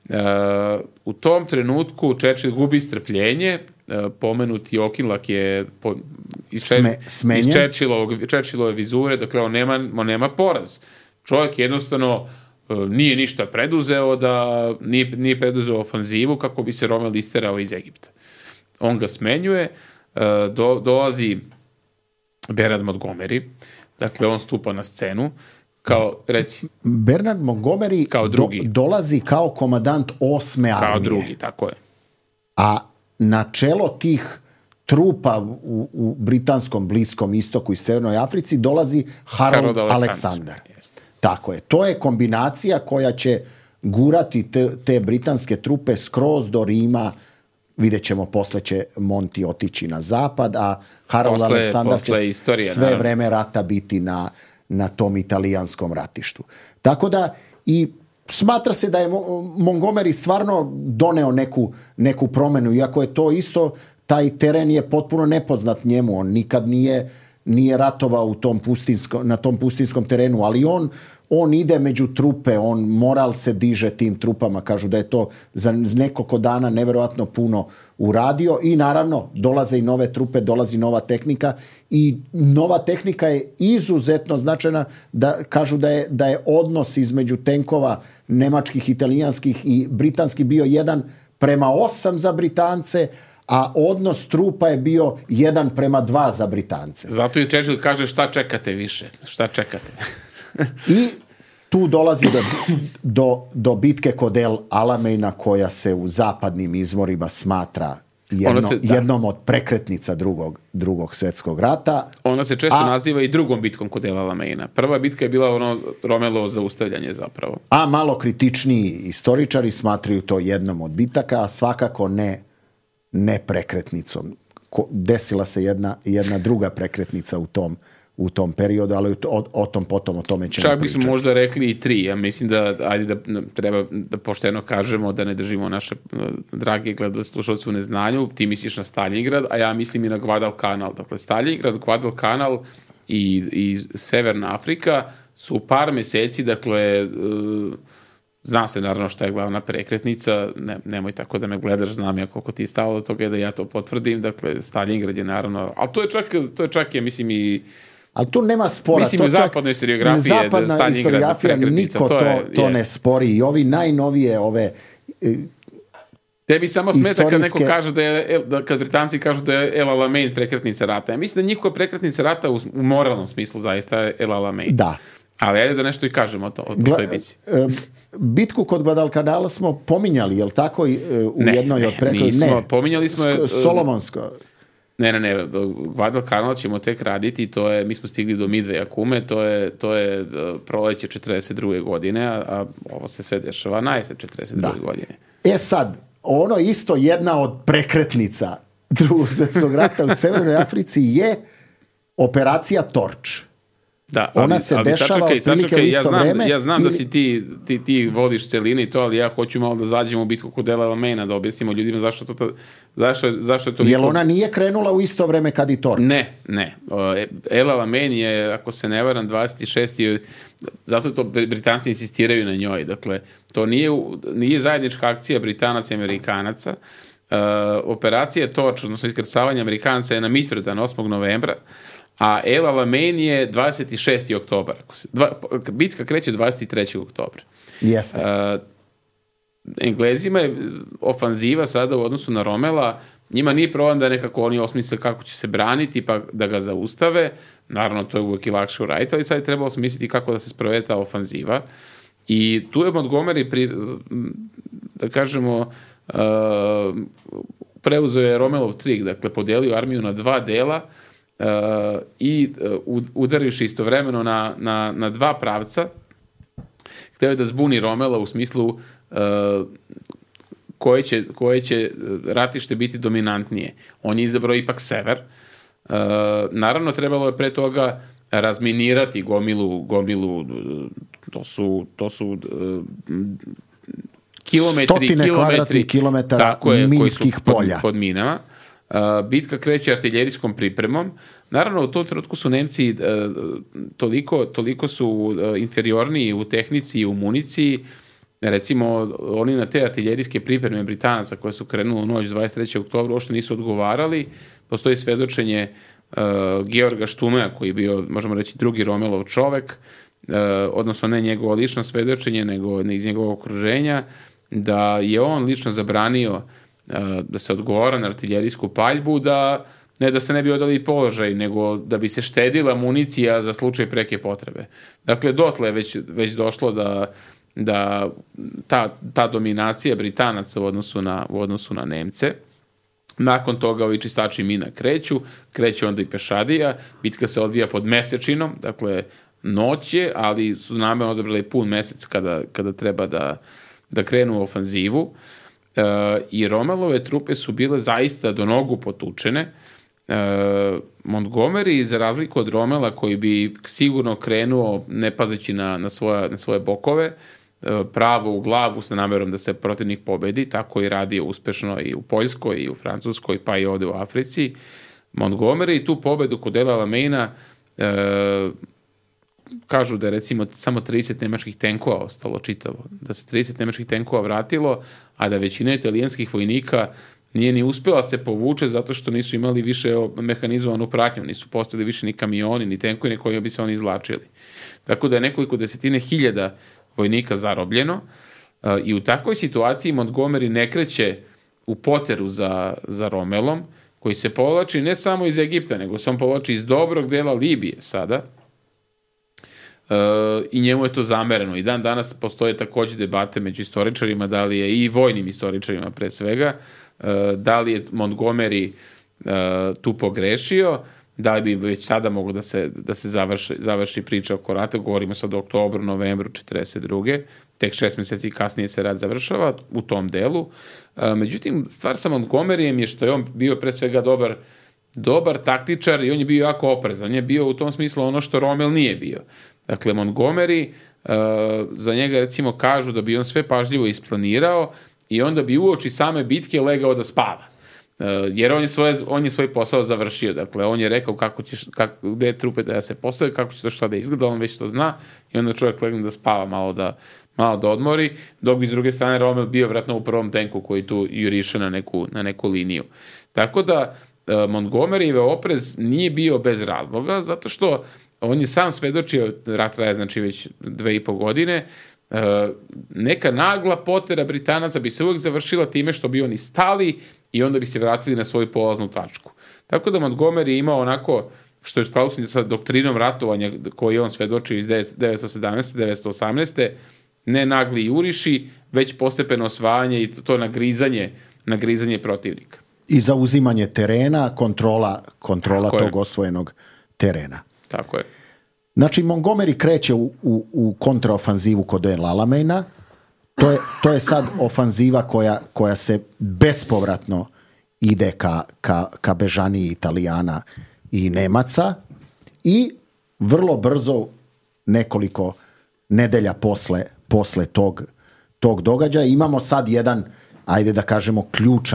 U tom trenutku Churchill gubi strpljenje, pomenuti Okinlak je iz Churchillove vizure, dakle on nema poraz. Čovjek jednostavno nije ništa preduzeo nije preduzeo ofanzivu kako bi se Rommel isterao iz Egipta. On ga smenjuje, dolazi Bernard Montgomery, dakle on stupa na scenu kao, reci... Bernard Montgomery kao drugi. Dolazi kao komandant 8. armije. Kao drugi, tako je. A na čelo tih trupa u britanskom Bliskom istoku i Severnoj Africi dolazi Harold Alexander. Tako je. To je kombinacija koja će gurati te britanske trupe skroz do Rima. Vidjet ćemo, posle će Monty otići na zapad, a Harold Alexander će sve vreme rata biti na tom italijanskom ratištu. Tako da i smatra se da je Montgomery stvarno doneo neku promenu, iako je to isto, taj teren je potpuno nepoznat njemu, on nikad nije ratovao na tom pustinskom terenu, ali on ide među trupe, on moral se diže tim trupama, kažu da je to za nekoliko dana nevjerojatno puno uradio i naravno dolaze i nove trupe, dolazi nova tehnika i nova tehnika je izuzetno značajna, da kažu da je odnos između tenkova nemačkih, italijanskih i britanskih bio 1:8 za Britance, a odnos trupa je bio 1:2 za Britance. Zato i Churchill kaže šta čekate više, šta čekate. I tu dolazi do bitke kod El Alameina, koja se u zapadnim izvorima smatra jednom od prekretnica drugog svjetskog rata. Ona se često naziva i drugom bitkom kod El Alameina. Prva bitka je bila Rommelovo zaustavljanje zapravo. A malo kritičniji istoričari smatraju to jednom od bitaka, a svakako ne prekretnicom. Desila se jedna druga prekretnica u tom periodu, ali o tom potom, o tome ćemo pričati. Čak bismo možda rekli i 3. Ja mislim da treba da pošteno kažemo, da ne držimo naše drage slušalce u neznanju. Ti misliš na Stalingrad, a ja mislim i na Guadalcanal. Dakle, Stalingrad, Guadalcanal i Severna Afrika su par meseci, dakle, zna se naravno šta je glavna prekretnica, nemoj tako da me gledaš, znam ja koliko ti je stalo do toga da ja to potvrdim, dakle Stalingrad je naravno, ali to je čak ja mislim i Ali tu nema spora. Mislim, u zapadnoj historiografiji zapadna historiografija niko to ne spori. I ovi najnovije ove... Tebi samo smeta kad neko kaže kad Britanci kažu da je El Alamein prekretnica rata. Ja mislim da njihova prekretnica rata u moralnom smislu zaista je El Alamein. Da. Ali ajde da nešto i kažemo o toj bici. Bitku kod Guadalcanala smo pominjali, je li tako? U jednoj od preko... Nismo. Pominjali smo... Solomonsko. Ne. Guadalcanal ćemo tek raditi, mi smo stigli do Midwaya Kume, to je proleće 42. godine, a ovo se sve dešava na jesen 42. godine. Sad, ono isto jedna od prekretnica Drugog svjetskog rata u Severnoj Africi je operacija Torč. Da, ona se dešava otprilike u isto vreme. Ja znam da si ti vodiš celine i to, ali ja hoću malo da zađemo u bitku kod El Alameina, da objasnimo ljudima zašto je to... Jel ona nije krenula u isto vreme kad i Torč? Ne. El Alamein je, ako se ne varam, 26. Zato to Britanci insistiraju na njoj. Dakle, to nije zajednička akcija Britanaca i Amerikanaca. Operacija Torč, odnosno iskrcavanje Amerikanaca je na Mitrovdan 8. novembra, a El Alamein je 26. oktobar. Bitka kreće 23. oktobra. Jeste. Englezima je ofanziva sada u odnosu na Romela, njima nije problem da nekako oni osmisle kako će se braniti pa da ga zaustave. Naravno, to je uvijek i lakše uraditi, ali sad je trebalo smisliti kako da se sprovede ta ofanziva. I tu je Montgomery, da kažemo, preuzeo je Romelov trik, dakle, podelio armiju na dva dela i udarivši istovremeno na dva pravca, hteo je da zbuni Romela u smislu koje će ratište biti dominantnije. On je izabrao ipak sever. Naravno, trebalo je pre toga razminirati gomilu, to su kilometri minskih polja pod minama. Bitka kreće artiljerijskom pripremom. Naravno, u tom trenutku su Nemci toliko su inferiorniji u tehnici i u municiji. Recimo, oni na te artiljerijske pripreme Britanaca koje su krenule u noć 23. oktobra uopšte nisu odgovarali. Postoji svedočenje Georga Štumea, koji je bio, možemo reći, drugi Romelov čovek, odnosno ne njegovo lično svedočenje, nego iz njegovog okruženja, da je on lično zabranio da se odgovara na artiljerijsku paljbu, ne da se ne bi odali položaj, nego da bi se štedila municija za slučaj preke potrebe. Dakle, dotle je već došlo da ta dominacija Britanaca u odnosu na Nemce. Nakon toga ovi čistači mina kreće onda i pešadija. Bitka se odvija pod mesečinom, dakle noć je, ali su namerno odabrali pun mesec kada treba da krenu u ofanzivu. I Romelove trupe su bile zaista do nogu potučene. Montgomery, za razliku od Romela, koji bi sigurno krenuo ne pazeći na svoje bokove, pravo u glavu sa namerom da se protivnik pobedi, tako je radio uspešno i u Poljskoj i u Francuskoj, pa i ovde u Africi. Montgomery tu pobedu kod El Alameina kažu da je recimo samo 30 nemačkih tenkova ostalo čitavo, da se 30 nemačkih tenkova vratilo, a da većina italijanskih vojnika nije ni uspela se povuče zato što nisu imali više mehanizovanu pratnju, nisu postali više ni kamioni, ni tenkovi kojima bi se oni izvlačili. Tako da je nekoliko desetine hiljada vojnika zarobljeno i u takvoj situaciji Montgomery ne kreće u poteru za Romelom, koji se povlači ne samo iz Egipta, nego se on povlači iz dobrog dela Libije sada, i njemu je to zamereno. I dan danas postoje takođe debate među istoričarima, da li je i vojnim istoričarima pre svega, da li je Montgomery tu pogrešio, da li bi već sada moglo da se završi priča oko rata. Govorimo sad o oktobru, novembru 42. Tek 6 meseci kasnije se rat završava u tom delu. Međutim, stvar sa Montgomeryjem je što je on bio pre svega dobar taktičar i on je bio jako oprezan. On je bio u tom smislu ono što Rommel nije bio. Dakle, Montgomery, za njega recimo kažu da bi on sve pažljivo isplanirao i onda bi uoči same bitke legao da spava. Jer on je svoj posao završio. Dakle, on je rekao gde je trupe da se postave, kako će to šta da izgleda, on već to zna i onda čovjek legne da spava, malo da odmori, dok bi s druge strane Rommel bio vratno u prvom tenku koji tu juriše na neku liniju. Tako da Montgomeryjeve oprez nije bio bez razloga, zato što on je sam svedočio, rat traje znači već 2,5 godine, neka nagla potera Britanaca bi se uvek završila time što bi oni stali i onda bi se vratili na svoju polaznu tačku. Tako da Montgomery je imao onako, što je u skladu sa doktrinom ratovanja koji on svedočio iz 1917. 1918. ne nagli juriši, već postepeno osvajanje i to nagrizanje protivnika. I zauzimanje terena, kontrola tog osvojenog terena. Tako je. Znači, Montgomery kreće u kontraofanzivu kod El Alameina. To je sad ofanziva koja se bespovratno ide ka bežaniji Italijana i Nemaca i vrlo brzo, nekoliko nedelja posle tog događaja, imamo sad jedan, ajde da kažemo,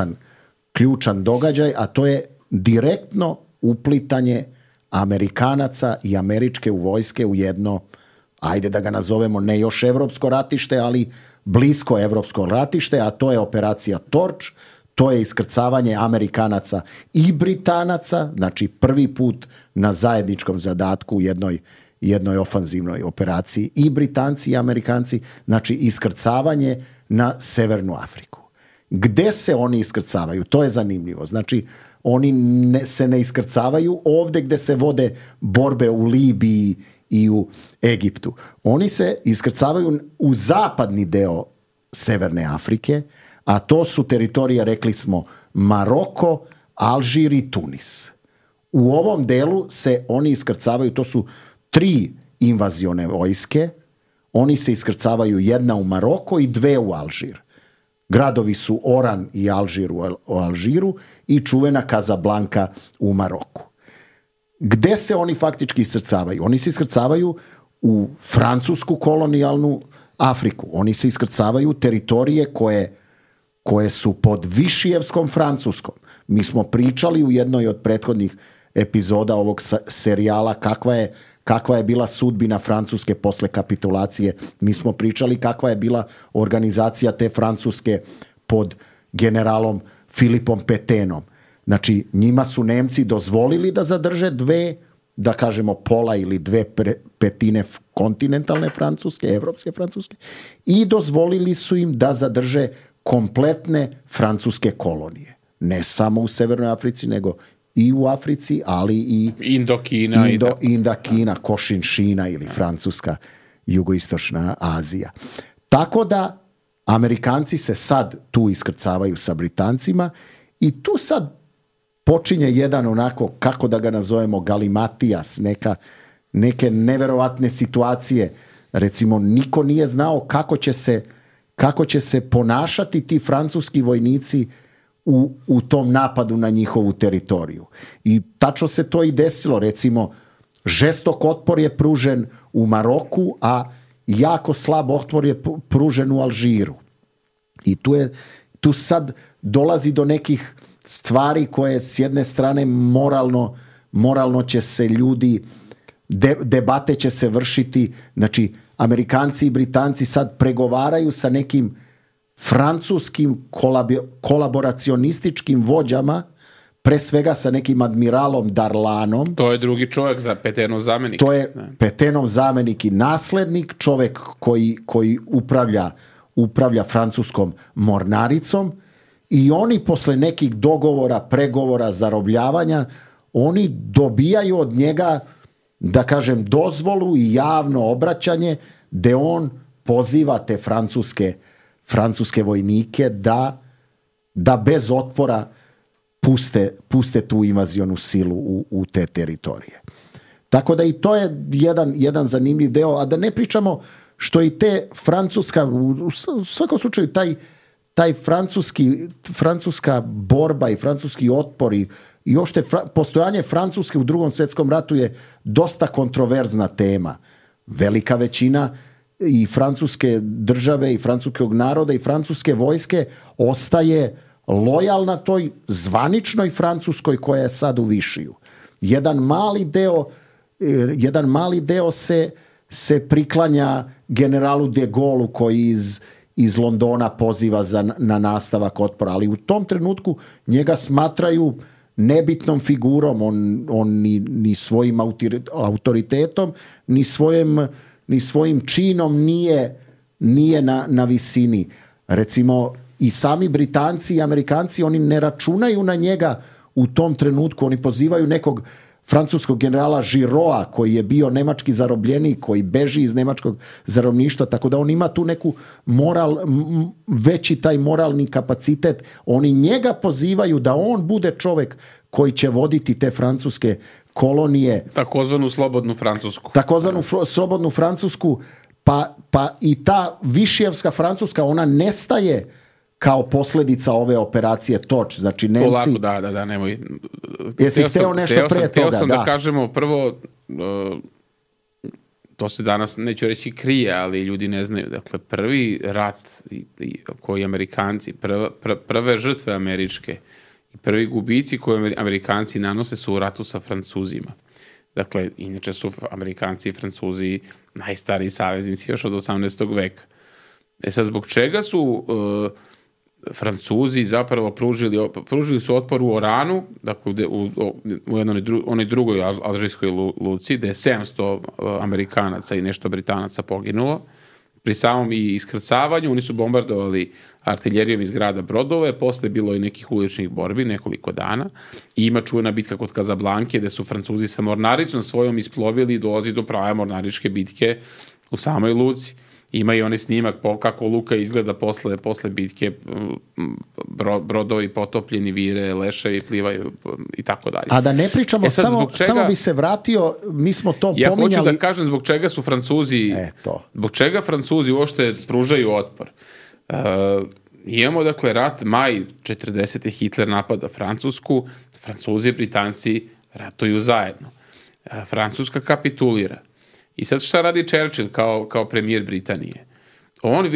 ključan događaj, a to je direktno uplitanje Amerikanaca i američke vojske u jedno, ajde da ga nazovemo ne još evropsko ratište, ali blisko evropsko ratište, a to je operacija Torch, to je iskrcavanje Amerikanaca i Britanaca, znači prvi put na zajedničkom zadatku u jednoj ofanzivnoj operaciji i Britanci i Amerikanci, znači iskrcavanje na Severnu Afriku. Gde se oni iskrcavaju? To je zanimljivo. Znači, oni se ne iskrcavaju ovde gde se vode borbe u Libiji i u Egiptu. Oni se iskrcavaju u zapadni deo Severne Afrike, a to su teritorije, rekli smo, Maroko, Alžir i Tunis. U ovom delu se oni iskrcavaju, to su 3 invazione vojske, oni se iskrcavaju jedna u Maroko i 2 u Alžir. Gradovi su Oran i Alžir u Alžiru i čuvena Kazablanka u Maroku. Gde se oni faktički iskrcavaju? Oni se iskrcavaju u francusku kolonijalnu Afriku. Oni se iskrcavaju u teritorije koje su pod Višijevskom Francuskom. Mi smo pričali u jednoj od prethodnih epizoda ovog serijala kakva je bila sudbina Francuske posle kapitulacije. Mi smo pričali kakva je bila organizacija te Francuske pod generalom Filipom Petenom. Znači, njima su Nemci dozvolili da zadrže 2, da kažemo pola ili 2/5 kontinentalne Francuske, evropske Francuske, i dozvolili su im da zadrže kompletne francuske kolonije. Ne samo u Severnoj Africi, nego i u Africi, ali i Indokina, Košinšina ili Francuska, jugoistočna Azija. Tako da Amerikanci se sad tu iskrcavaju sa Britancima i tu sad počinje jedan onako, kako da ga nazovemo, galimatijas, neke neverovatne situacije. Recimo, niko nije znao kako će se ponašati ti francuski vojnici u tom napadu na njihovu teritoriju. I tačno se to i desilo. Recimo, žestok otpor je pružen u Maroku, a jako slab otpor je pružen u Alžiru. I tu sad dolazi do nekih stvari koje s jedne strane moralno će se ljudi, debate će se vršiti. Znači, Amerikanci i Britanci sad pregovaraju sa nekim francuskim kolaboracionističkim vođama, pre svega sa nekim admiralom Darlanom. To je drugi čovjek za Petenov zamenik. To je Petenov zamenik i naslednik, čovjek koji upravlja francuskom mornaricom, i oni posle nekih dogovora, pregovora, zarobljavanja, oni dobijaju od njega, da kažem, dozvolu i javno obraćanje gde on poziva te francuske vojnike da bez otpora puste tu invazionu silu u te teritorije. Tako da i to je jedan zanimljiv deo, a da ne pričamo što i te francuska, u svakom slučaju taj francuska borba i francuski otpor i uopšte postojanje Francuske u Drugom svjetskom ratu je dosta kontroverzna tema. Velika većina i francuske države i francuskog naroda i francuske vojske ostaje lojalna toj zvaničnoj Francuskoj koja je sad u Višiju. Jedan mali deo se priklanja generalu de Gaullu koji iz Londona poziva na nastavak otpora, ali u tom trenutku njega smatraju nebitnom figurom, on ni svojim autoritetom, ni svojim činom nije na visini. Recimo, i sami Britanci i Amerikanci, oni ne računaju na njega u tom trenutku, oni pozivaju nekog francuskog generala Giroa, koji je bio nemački zarobljenik, koji beži iz nemačkog zarobništva, tako da on ima tu neku veći taj moralni kapacitet. Oni njega pozivaju da on bude čovjek koji će voditi te francuske kolonije. Takozvanu slobodnu Francusku. Slobodnu Francusku, pa i ta Višijevska Francuska, ona nestaje kao posljedica ove operacije Toč. Znači, Nemci... Polako, da, nemoj. Jesi hteo nešto pre toga? Hteo sam da kažemo prvo, to se danas, neću reći krije, ali ljudi ne znaju. Dakle, prvi rat koji Amerikanci, prve žrtve američke i prvi gubici koje Amerikanci nanose su u ratu sa Francuzima. Dakle, inače su Amerikanci i Francuzi najstariji saveznici još od 18. veka. Sad, zbog čega su Francuzi zapravo pružili su otpor u Oranu, dakle u onoj drugoj alžirskoj luci, gde je 700 Amerikanaca i nešto Britanaca poginulo. Pri samom i iskrcavanju oni su bombardovali artiljerijom iz grada brodove, posle bilo i nekih uličnih borbi, nekoliko dana. I ima čuvena bitka kod Kazablanke, gde su Francuzi sa mornaricom svojom isplovili i dolazi do prave mornaričke bitke u samoj luci. Ima i onaj snimak kako luka izgleda posle bitke, brodovi potopljeni, vire, leševi plivaju i tako dalje. A da ne pričamo, samo bi se vratio, mi smo to pominjali. Ja hoću da kažem zbog čega su Francuzi, zbog čega Francuzi uopšte pružaju otpor. Imamo, dakle, rat maj 40. Hitler napada Francusku, Francuzi i Britanci ratuju zajedno. Francuska kapitulira. I sad šta radi Churchill kao premijer Britanije? On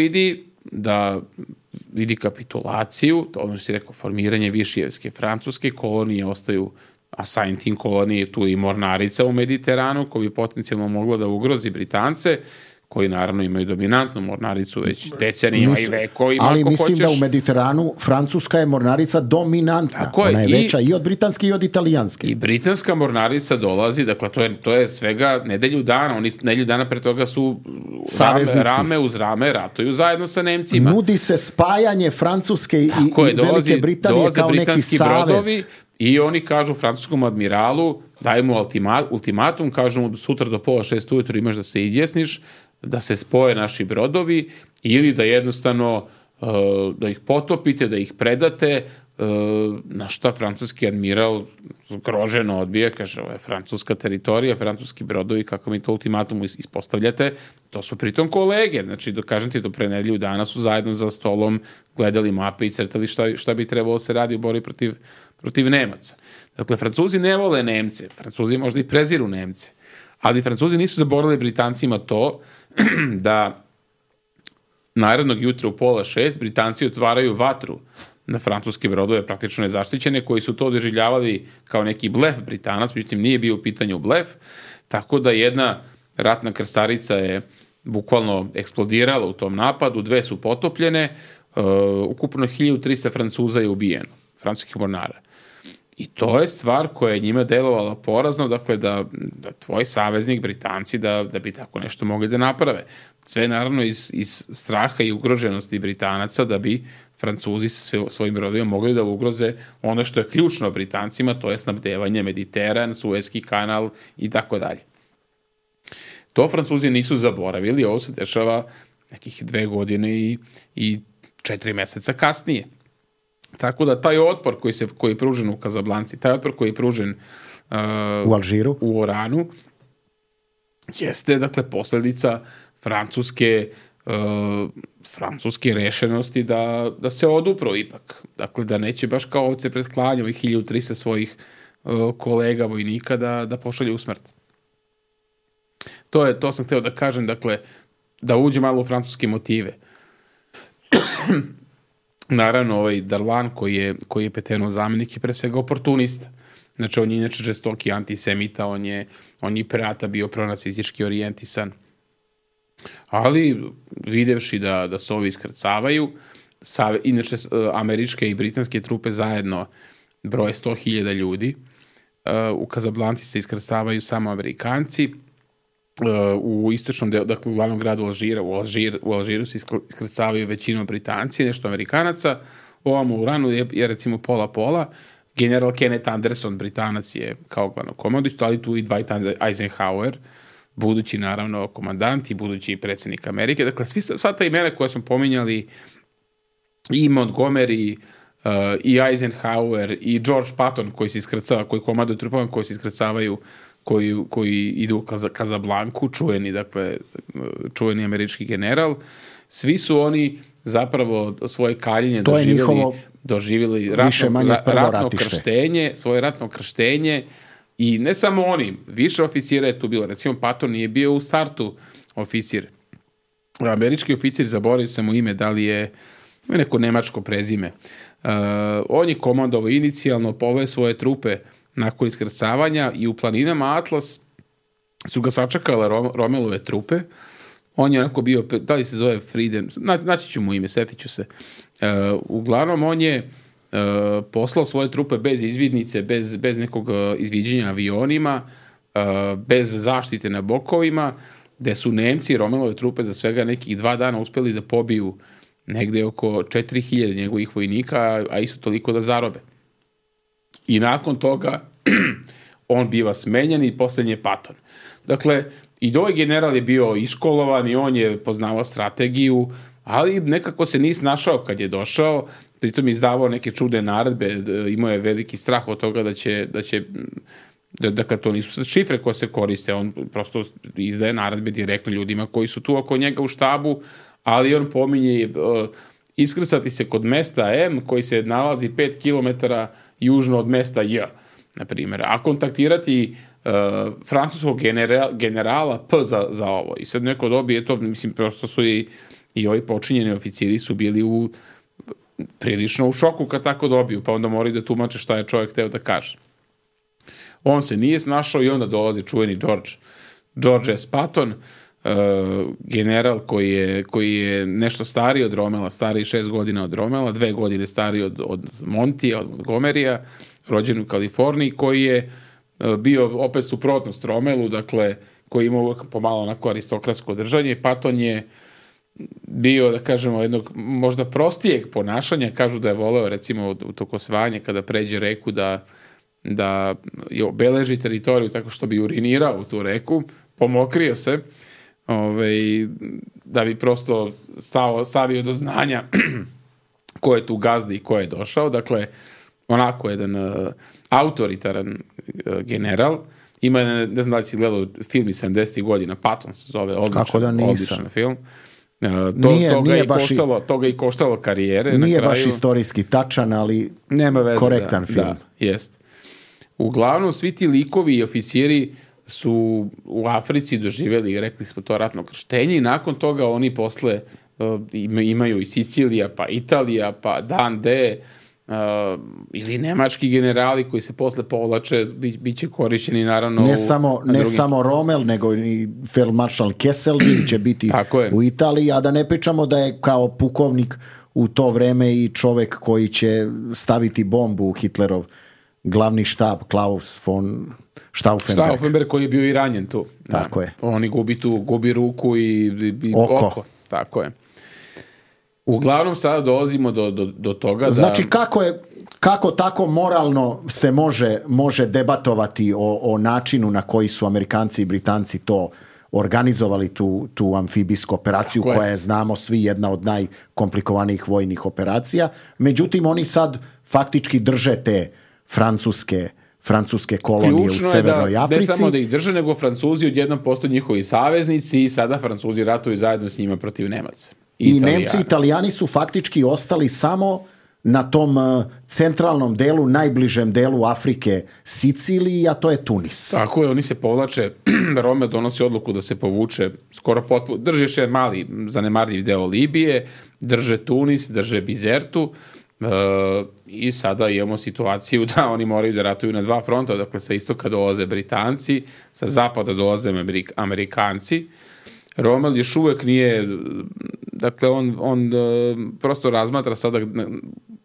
vidi kapitulaciju, ono što si rekao, formiranje Višijevske Francuske, kolonije ostaju, a samim tim kolonije tu i mornarica u Mediteranu, koja bi potencijalno mogla da ugrozi Britance, koji naravno imaju dominantnu mornaricu već decenijima i vekovima. Ali mislim da u Mediteranu Francuska je mornarica dominantna. Ona je veća i od britanske i od italijanske. I britanska mornarica dolazi, dakle to je svega nedelju dana. Oni nedelju dana pre toga su rame uz rame ratuju zajedno sa Nemcima. Nudi se spajanje Francuske i Velike Britanije kao neki savez. Brodovi, i oni kažu francuskom admiralu, daju mu ultimatum, kažu mu sutra do 5:30 ujutru imaš da se izjasniš, da se spoje naši brodovi ili da jednostavno da ih potopite, da ih predate, na šta francuski admiral zgroženo odbije, kaže, ovo je francuska teritorija, francuski brodovi, kako mi to ultimatumu ispostavljate, to su pritom kolege, znači kažem ti, do pre nedelju dana su zajedno za stolom gledali mape i crtali šta bi trebalo se radi u borbi protiv Nemaca. Dakle, Francuzi ne vole Nemce, Francuzi možda i preziru Nemce, ali Francuzi nisu zaboravili Britancima to da narednog jutra u 5:30 Britanci otvaraju vatru na francuske brodove, praktično nezaštićene, koji su to doživljavali kao neki blef Britanac, međutim nije bio u pitanju blef, tako da jedna ratna krstarica je bukvalno eksplodirala u tom napadu, 2 su potopljene, ukupno 1300 Francuza je ubijeno, francuskih mornara. I to je stvar koja je njima delovala porazno, dakle da tvoj saveznik Britanci da bi tako nešto mogli da naprave. Sve naravno iz straha i ugroženosti Britanaca da bi Francuzi sa svojim brodovima mogli da ugroze ono što je ključno Britancima, to je snabdevanje Mediteran, Suezki kanal i tako dalje. To Francuzi nisu zaboravili, ovo se dešava nekih 2 godine i 4 meseca kasnije. Tako da taj otpor koji je pružen u Kazablanci, taj otpor koji je pružen u Alžiru, u Oranu, jeste, dakle, posljedica francuske rešenosti da se odupro ipak. Dakle, da neće baš kao ovce pred klanjem ovih 1300 svojih kolega vojnika da pošalje u smrt. To sam hteo da kažem, dakle, da uđe malo u francuske motive. Naravno, ovaj Darlan koji je Peternov zamjenik je pre svega oportunista. Znači, on je inače žestoki antisemita, on je pre rata bio pronacistički orijentisan. Ali, videvši da se ovi iskrcavaju, inače američke i britanske trupe zajedno broje 100.000 ljudi. U Kazablanci se iskrcavaju samo Amerikanci. U istočnom delu, dakle u glavnom gradu Alžira, u Alžiru se iskrcavaju većinom Britanci, nešto Amerikanaca. Ovamo u Uranu je recimo pola-pola. General Kenneth Anderson, Britanac, je kao glavnokomandujući, ali tu i Dwight Eisenhower, budući naravno komandant i budući predsjednik Amerike. Dakle, sva ta imena koje smo pominjali, i Montgomery, i Eisenhower, i George Patton koji se iskrcava, koji komanduje trupama koji se iskrcavaju, koji idu u Kazablanku, čuveni američki general, svi su oni zapravo svoje kaljenje doživjeli svoje ratno krštenje i ne samo oni, više oficira je tu bilo. Recimo, Patton nije bio u startu oficir. Američki oficir, zaboravio sam mu ime, da li je neko nemačko prezime. On je komandovao inicijalno, poveo svoje trupe nakon iskrcavanja i u planinama Atlas su ga sačekale Romelove trupe. On je onako bio, da li se zove Frieden, naći ću mu ime, setit ću se. Uglavnom, on je poslao svoje trupe bez izvidnice, bez nekog izviđenja avionima, bez zaštite na bokovima, gde su Nemci, Romelove trupe, za svega nekih 2 dana uspeli da pobiju negde oko 4.000 njegovih vojnika, a isto toliko da zarobe. I nakon toga on biva smenjen i posljednji je Patton. Dakle, i ovaj general je bio iškolovan i on je poznavao strategiju, ali nekako se nije snašao kad je došao, pritom je izdavao neke čudne naredbe, imao je veliki strah od toga da kad to nisu šifre koje se koriste, on prosto izdaje naredbe direktno ljudima koji su tu oko njega u štabu, ali on pominje iskrcati se kod mesta M koji se nalazi 5 km južno od mesta J, na primjer, a kontaktirati francuskog generala P za ovo. I sad neko dobije to, mislim, prosto su i ovi počinjeni oficiri su bili prilično u šoku kad tako dobiju, pa onda moraju da tumače šta je čovjek hteo da kaže. On se nije snašao i onda dolazi čuveni George S. Patton, general koji je nešto stariji od Romela, stariji 6 godina od Romela, 2 godine stariji od Montija, od Montgomerya, rođen u Kaliforniji, koji je bio opet suprotnost Romelu, dakle, koji ima uvijek pomalo onako aristokratsko držanje. Patton je bio, da kažemo, jednog možda prostijeg ponašanja, kažu da je voleo, recimo, u toko osvajanja, kada pređe reku, da je obeleži teritoriju tako što bi urinirao u tu reku, pomokrio se, da bi prosto stavio do znanja ko je tu gazda i ko je došao. Dakle, onako jedan autoritaran general. Ima, ne znam da li si gledao film iz 70. godina, Patton se zove, odličan film. Toga i koštalo karijere. Nije baš istorijski tačan, ali korektan film. Da, jest. Uglavnom, svi ti likovi i oficiri su u Africi doživjeli, rekli smo to, ratno krštenje i nakon toga oni posle imaju i Sicilija, pa Italija, pa Dande, ili nemački generali koji se posle povlače, bit će korišćeni naravno ne samo Rommel, nego i feldmaršal Kesselring će biti u Italiji, a da ne pričamo da je kao pukovnik u to vreme i čovek koji će staviti bombu u Hitlerov glavni štab, Klaus von Stauffenberg, koji je bio i ranjen tu. Tako je. Oni gubi ruku i oko. Tako je. Uglavnom sada dolazimo do toga da... Znači kako tako moralno se može debatovati o načinu na koji su Amerikanci i Britanci to organizovali tu amfibijsku operaciju koja je, znamo svi, jedna od najkomplikovanijih vojnih operacija. Međutim, oni sad faktički drže te francuske kolonije u Severnoj Africi. Ne samo da ih drže, nego Francuzi odjednom postaju njihovi saveznici i sada Francuzi ratuju zajedno s njima protiv Nemaca. I Nemci i Italijani su faktički ostali samo na tom centralnom delu, najbližem delu Afrike, Siciliji, a to je Tunis. Tako je, oni se povlače, Rommel donosi odluku da se povuče skoro potpuno, drže još jedan mali zanemarljiv deo Libije, drže Tunis, drže Bizertu, i sada imamo situaciju da oni moraju da ratuju na 2 fronta, dakle sa istoka dolaze Britanci, sa zapada dolaze Amerikanci. Rommel još uvek nije, dakle on prosto razmatra sada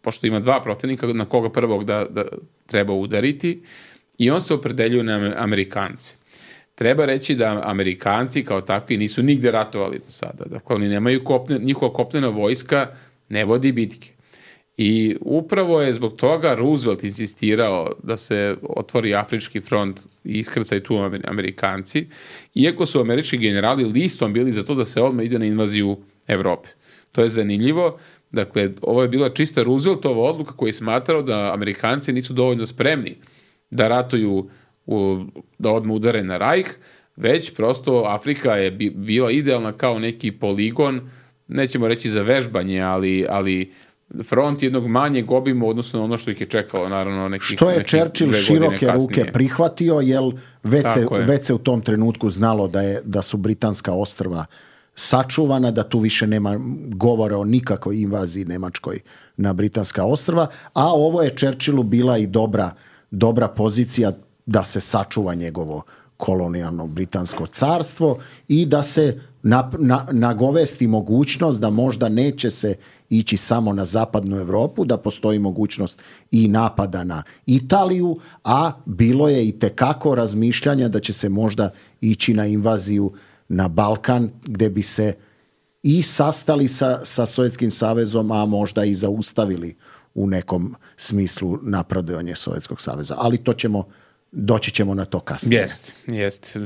pošto ima dva protivnika, na koga prvog da treba udariti, i on se opredeljuje na Amerikance. Treba reći da Amerikanci kao takvi nisu nigde ratovali do sada. Dakle, oni nemaju njihova kopnena vojska ne vodi bitke. I upravo je zbog toga Roosevelt insistirao da se otvori Afrički front i iskrcaju tu Amerikanci, iako su američki generali listom bili za to da se odmah ide na invaziju Evrope. To je zanimljivo. Dakle, ovo je bila čista Rooseveltova odluka koja je smatrao da Amerikanci nisu dovoljno spremni da ratuju, da odmah udare na Rajh, već prosto Afrika je bila idealna kao neki poligon, nećemo reći za vežbanje, ali front jednog manjeg obima odnosno na ono što ih je čekalo, naravno što je Churchill široke ruke prihvatio, jer već se u tom trenutku znalo da su Britanska ostrva sačuvana, da tu više nema govora o nikakvoj invaziji Nemačkoj na Britanska ostrva, a ovo je Churchillu bila i dobra pozicija da se sačuva njegovo kolonijalno britansko carstvo i da se nagovesti mogućnost da možda neće se ići samo na zapadnu Europu, da postoji mogućnost i napada na Italiju, a bilo je i tekako razmišljanja da će se možda ići na invaziju na Balkan, gdje bi se i sastali sa Sovjetskim savezom, a možda i zaustavili u nekom smislu napredovanje Sovjetskog saveza. Ali doći ćemo na to kasnije. Jest.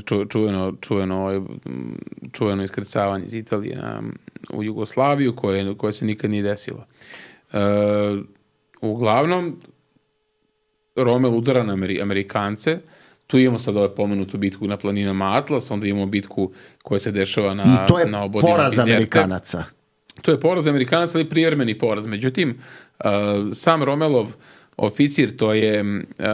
Čuveno iskrcavanje iz Italije u Jugoslaviju, koje se nikad nije desilo. Uglavnom, Rommel udara na Amerikance. Tu imamo sad pomenutu bitku na planinama Atlas, onda imamo bitku koja se dešava na obodima Bizerte. I to je poraz Amerikanaca. To je poraz Amerikanaca, ali privremeni poraz. Međutim, sam Rommelov oficir, to je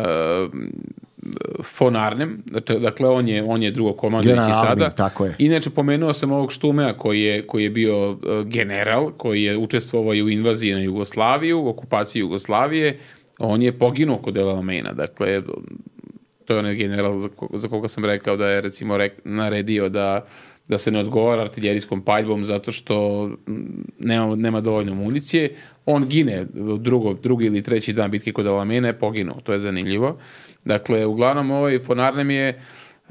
von Arnim, dakle on je drugo komandujući sada. Tako je. Inače, pomenuo sam ovog Štumea koji je bio general, koji je učestvovao i u invaziji na Jugoslaviju, u okupaciji Jugoslavije. On je poginuo kod El Alameina, dakle to je onaj general za koga sam rekao da je recimo naredio da se ne odgovara artiljerijskom paljbom zato što nema dovoljno municije. On gine drugi ili treći dan bitke kod Alamena je poginuo. To je zanimljivo. Dakle, uglavnom ovaj von Arnim je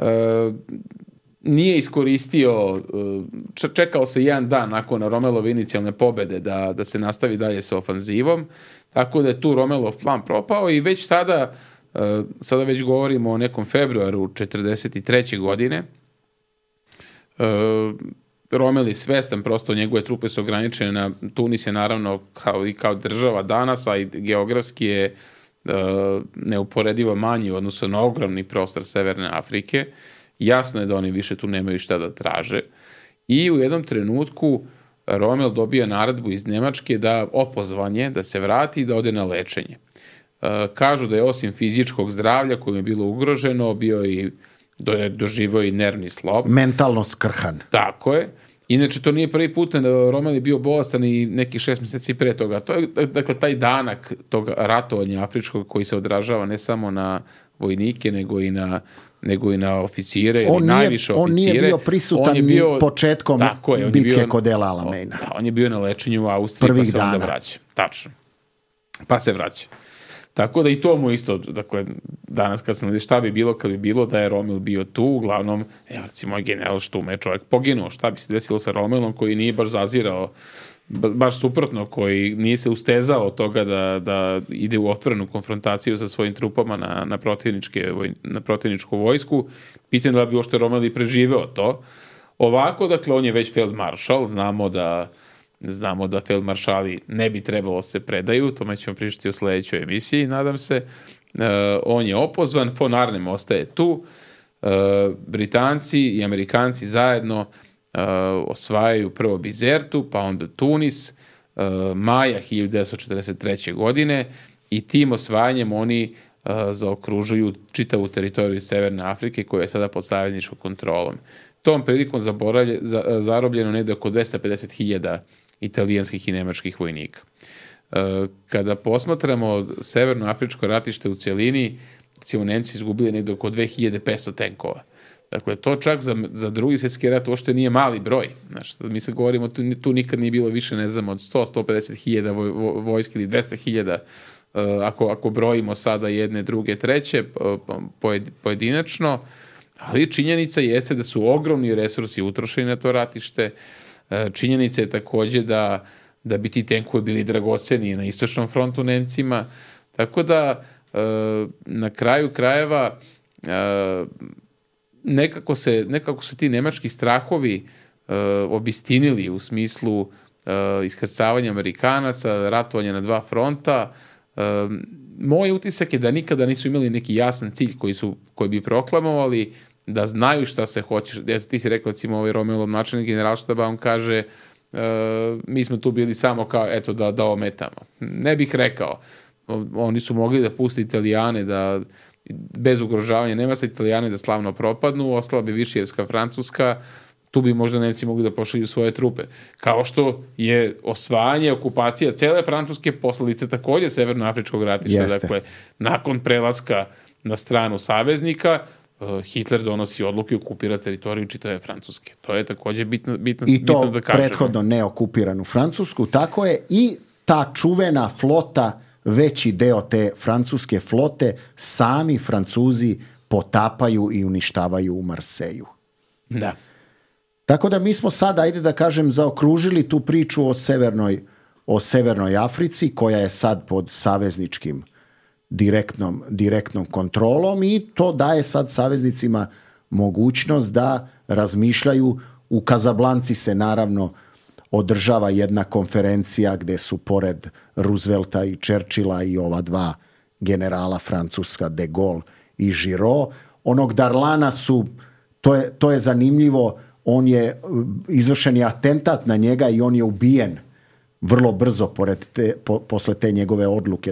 nije iskoristio, čekao se jedan dan nakon Rommelove inicijalne pobede da se nastavi dalje sa ofanzivom, tako da je tu Rommelov plan propao i već tada, sada već govorimo o nekom februaru 1943. godine, Rommel je svestan, prosto njegove trupe su ograničene na Tunis je naravno kao država danas, a i geografski je neuporedivo manji u odnosu na ogromni prostor Severne Afrike. Jasno je da oni više tu nemaju šta da traže. I u jednom trenutku Rommel dobija naredbu iz Nemačke da opozvanje, da se vrati i da ode na lečenje. Kažu da je osim fizičkog zdravlja kojim je bilo ugroženo, bio i doživio i nervni slom. Mentalno skrhan. Tako je. Inače, to nije prvi put da Rommel je bio bolestan i nekih 6 mjeseci pre toga. To je, dakle, taj danak tog ratovanja afričkog koji se odražava ne samo na vojnike, nego i na oficire ili najviše oficire. On nije bio prisutan ni početkom bitke kod El Alameina. Da, on je bio na lečenju u Austriji, prvih pa se onda vraća. Tačno. Pa se vraća. Tako da i to mu isto, dakle, danas kad sam šta bi bilo kad bi bilo da je Rommel bio tu, uglavnom, recimo, general Štume je čovjek poginuo, šta bi se desilo sa Rommelom koji nije baš zazirao, baš suprotno, koji nije se ustezao od toga da ide u otvorenu konfrontaciju sa svojim trupama na protivničku vojsku, pitanje da bi uopšte Rommel i preživeo to. Ovako, dakle, on je već feldmaršal, znamo da feldmaršali ne bi trebalo se predaju, tome ćemo pričati u sledećoj emisiji, nadam se. On je opozvan, von Arnim ostaje tu, Britanci i Amerikanci zajedno osvajaju prvo Bizertu, pa onda Tunis, maja 1943. godine i tim osvajanjem oni zaokružuju čitavu teritoriju Severne Afrike koja je sada pod savezničkom kontrolom. Tom prilikom zarobljeno negde oko 250.000 italijanskih i nemačkih vojnika. Kada posmatramo severnoafričko ratište u cjelini, recimo Nemci izgubili negde oko 2500 tenkova. Dakle, to čak za drugi svjetski rat uopšte nije mali broj. Znači, mi se govorimo, tu nikad nije bilo više, ne znam, od 100-150 hiljada vojske ili 200 hiljada, ako brojimo sada jedne, druge, treće, pojedinačno, ali činjenica jeste da su ogromni resursi utrošeni na to ratište. Činjenica je takođe da bi ti tenkovi bili dragoceni na istočnom frontu Nemcima. Tako da, na kraju krajeva, nekako su ti nemački strahovi obistinili u smislu iskrcavanja Amerikanaca, ratovanja na dva fronta. Moj utisak je da nikada nisu imali neki jasan cilj koji bi proklamovali, da znaju šta se hoće. Eto, ti si rekao, recimo, Romelov načelnik generalštaba, on kaže mi smo tu bili samo kao, eto, da ometamo. Ne bih rekao. Oni su mogli da puste Italijane, da bez ugrožavanja Nemaca, Italijane da slavno propadnu, ostala bi Višijevska Francuska, tu bi možda Nemci mogli da pošalju svoje trupe. Kao što je osvajanje, okupacija cele Francuske posledice takođe Severnoafričkog ratišta. Jeste. Dakle, nakon prelaska na stranu saveznika, Hitler donosi odluku i okupira teritoriju čitave Francuske. To je takođe bitno da kažemo. I to prethodno neokupiranu Francusku, tako je, i ta čuvena flota, veći deo te francuske flote, sami Francuzi potapaju i uništavaju u Marseju. Da. Tako da mi smo sad, ajde da kažem, zaokružili tu priču o Severnoj Africi, koja je sad pod savezničkim direktnom kontrolom, i to daje sad saveznicima mogućnost da razmišljaju. U Kazablanci se naravno održava jedna konferencija gde su pored Roosevelta i Churchilla i ova dva generala francuska, de Gaulle i Giraud. Onog Darlana to je zanimljivo, izvršen je atentat na njega i on je ubijen vrlo brzo posle te njegove odluke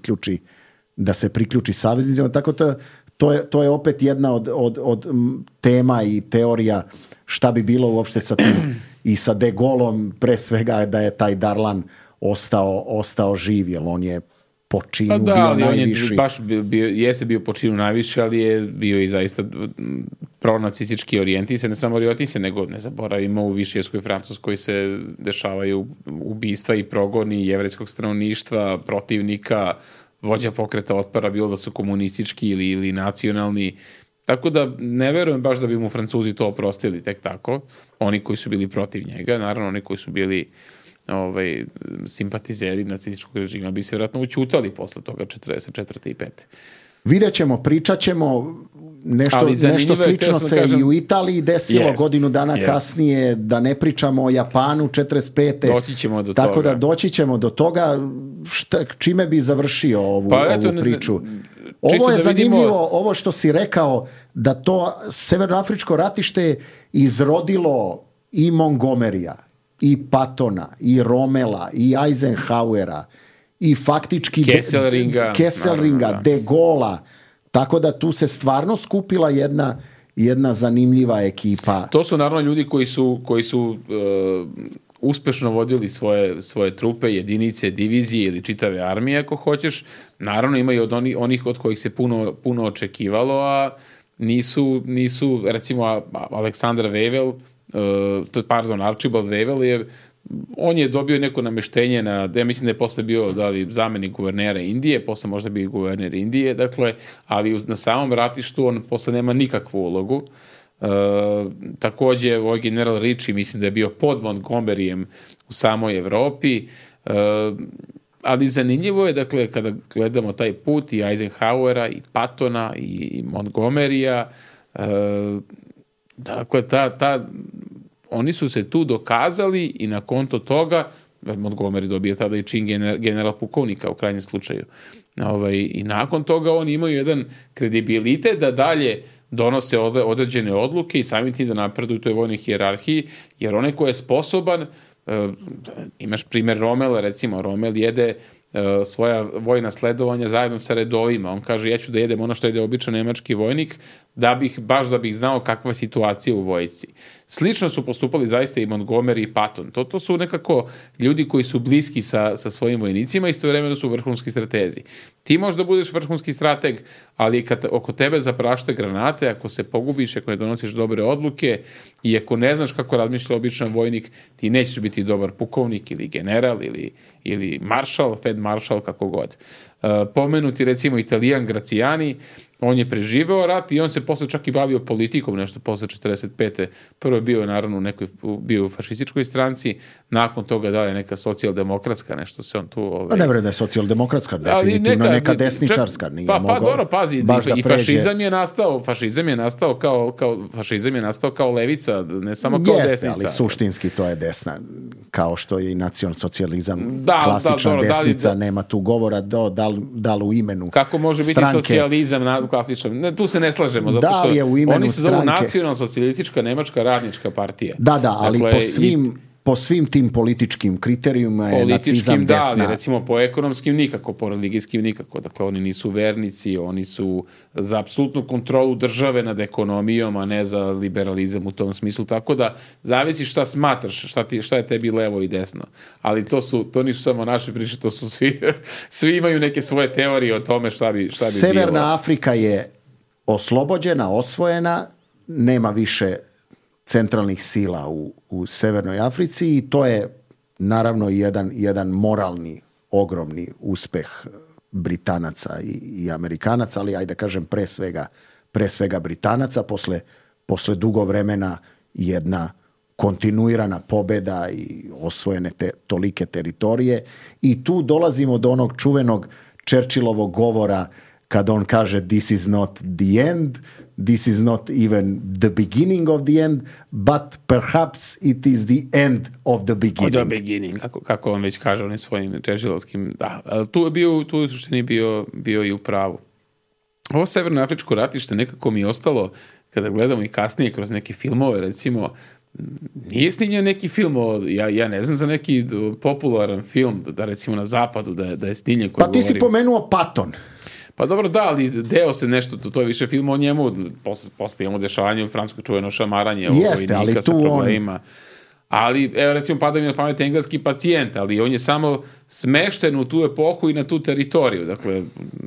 da se priključi saveznicima. Tako to je opet jedna od tema i teorija šta bi bilo uopšte sa tim i sa de Gaulleom, pre svega da je taj Darlan ostao živ, jer on je po činu bio najviši. Jeste bio po činu najviši, ali je bio i zaista pronacistički orijentisan, ne samo orijentisan, nego ne zaboravimo, u Višijevskoj Francuskoj se dešavaju ubistva i progoni jevrejskog stanovništva, protivnika, vođa pokreta otpora, bilo da su komunistički ili nacionalni. Tako da ne verujem baš da bi mu Francuzi to oprostili tek tako. Oni koji su bili protiv njega, naravno oni koji su bili simpatizeri nacističkog režima bi se vjerojatno učutali posle toga 44. i 5. Vidjet ćemo, pričat ćemo, nešto slično se i u Italiji desilo godinu dana kasnije, da ne pričamo o Japanu 45. Doći ćemo do tako toga. Da doći ćemo do toga. Čime bi završio ovu priču? Ovo je zanimljivo, ovo što si rekao, da to severnoafričko ratište izrodilo i Montgomerya, i Pattona, i Rommela, i Eisenhowera, i faktički Kesselringa, de Gaulle'a. Tako da tu se stvarno skupila jedna zanimljiva ekipa. To su naravno ljudi koji su uspešno vodili svoje trupe, jedinice, divizije ili čitave armije, ako hoćeš. Naravno imaju od onih od kojih se puno očekivalo, a nisu recimo Aleksandar Wavell, Archibald Wavell on je dobio neko nameštenje ja mislim da je posle bio zamenik guvernera Indije, posle možda bio guverner Indije, dakle, ali na samom ratištu on posle nema nikakvu ulogu. Takođe, ovaj general Ritchie mislim da je bio pod Montgomeryjem u samoj Evropi, ali zanimljivo je, dakle, kada gledamo taj put i Eisenhowera, i Pattona, i Montgomerya, dakle, oni su se tu dokazali i na konto toga Montgomery dobije tada i čin general pukovnika u krajnjem slučaju. I nakon toga oni imaju jedan kredibilitet da dalje donose određene odluke i samim tim da napreduju u toj vojnoj hijerarhiji, jer onaj ko je sposoban, imaš primer Rommela, recimo, Rommel jede svoja vojna sledovanja zajedno sa redovima. On kaže, ja ću da jedem ono što jede običan nemački vojnik, da bih znao kakva je situacija u vojsci. Slično su postupali zaista i Montgomery i Patton. To su nekako ljudi koji su bliski sa svojim vojnicima, istovremeno su vrhunski stratezi. Ti možda budeš vrhunski strateg, ali kad oko tebe zaprašte granate, ako se pogubiš, ako ne donosiš dobre odluke i ako ne znaš kako razmišlja običan vojnik, ti nećeš biti dobar pukovnik ili general ili maršal, feldmaršal, kako god. Pomenuti recimo Italijan Graciani, on je preživeo rat i on se posle čak i bavio politikom, nešto posle 45. Prvo je bio naravno bio u fašističkoj stranci, nakon toga da je neka socijaldemokratska, nešto se on tu... Ne vre da je socijaldemokratska, definitivno neka desničarska, nije mogao. Pa dobro, pazi, i fašizam je nastao kao levica, ne samo kao desnica. Jeste, ali suštinski to je desna, kao što je i nacionalsocijalizam, klasična desnica, nema tu govora da li u imenu kako može biti stranke, socijalizam klasičan. Tu se ne slažemo, zato što oni se zovu nacionalsocijalistička nemačka radnička partija. Da, ali po svim tim političkim kriterijuma je nacizam desna. Da, ali recimo po ekonomskim nikako, po religijskim nikako. Dakle, oni nisu vernici, oni su za apsolutnu kontrolu države nad ekonomijom, a ne za liberalizam u tom smislu. Tako da, zavisi šta smatraš, šta je tebi levo i desno. Ali to nisu samo naše priče, to su svi imaju neke svoje teorije o tome šta bi bilo. Severna Afrika je oslobođena, osvojena, nema više centralnih sila u Severnoj Africi i to je naravno jedan moralni, ogromni uspeh Britanaca i Amerikanaca, ali ajde kažem pre svega Britanaca, posle dugo vremena jedna kontinuirana pobeda i osvojene tolike teritorije i tu dolazimo do onog čuvenog Churchillovog govora kad on kaže this is not the end, this is not even the beginning of the end, but perhaps it is the end of the beginning. Of the beginning, kako on već kaže onim svojim Churchillovskim, da. Ali tu je u suštini bio i u pravu. Ovo severnoafričko ratište nekako mi je ostalo, kada gledamo i kasnije kroz neke filmove, recimo, nije snimljen neki film, ja ne znam za neki popularan film, da recimo na zapadu, da je snimljen. Pa ti si pomenuo Patton. Pa dobro, da, ali deo se nešto, to je više film o njemu, posle imamo dešavanje u Francuskoj, čuveno šamaranje vojnika sa problemima. Ali, evo recimo, pada mi na pamet engleski pacijent, ali on je samo smešten u tu epohu i na tu teritoriju. Dakle,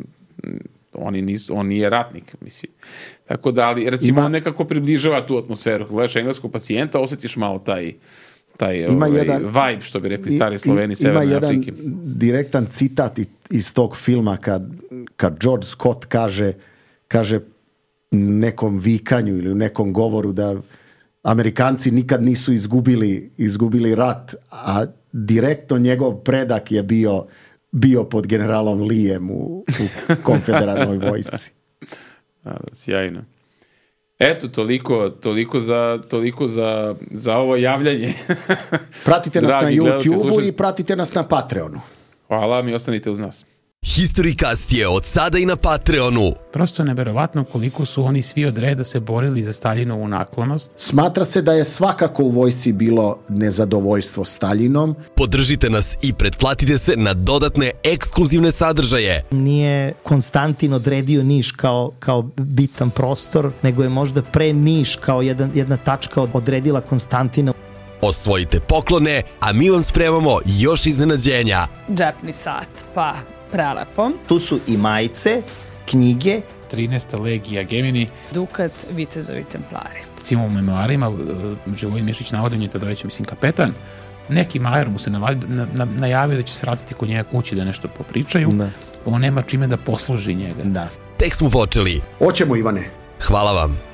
on nije ratnik, mislim. Tako da, ali recimo, on nekako približava tu atmosferu. Kad gledaš engleskog pacijenta, osjetiš malo taj vibe, što bi rekli stari Sloveni Severne Afrike. Ima jedan direktan citat iz tog filma kad George Scott kaže nekom vikanju ili u nekom govoru da Amerikanci nikad nisu izgubili rat, a direktno njegov predak je bio pod generalom Leeem u konfederalnoj vojsci. Sjajno. Eto, toliko za ovo javljanje. Pratite nas na YouTubeu i pratite nas na Patreonu. Hvala, mi ostanite uz nas. Historikast je od sada i na Patreonu. Prosto je neverovatno koliko su oni svi od reda se borili za Staljinovu naklonost. Smatra se da je svakako u vojsci bilo nezadovoljstvo Staljinom. Podržite nas i pretplatite se na dodatne ekskluzivne sadržaje. Nije Konstantin odredio Niš kao bitan prostor, nego je možda pre Niš kao jedna tačka odredila Konstantina. Osvojite poklone, a mi vam spremamo još iznenađenja. Džepni sat, pa prelepo. Tu su i majice, knjige, 13. legija Gemini, Dukat, Vitezovi templari. Recimo u memoarima Živojin Mišić navodi, on je tada već, mislim, kapetan. Neki majer mu se najavio da će se vratiti kod njega kući da nešto popričaju. Da. On nema čime da posluži njega. Da. Tek smo počeli. Hoćemo, Ivane. Hvala vam.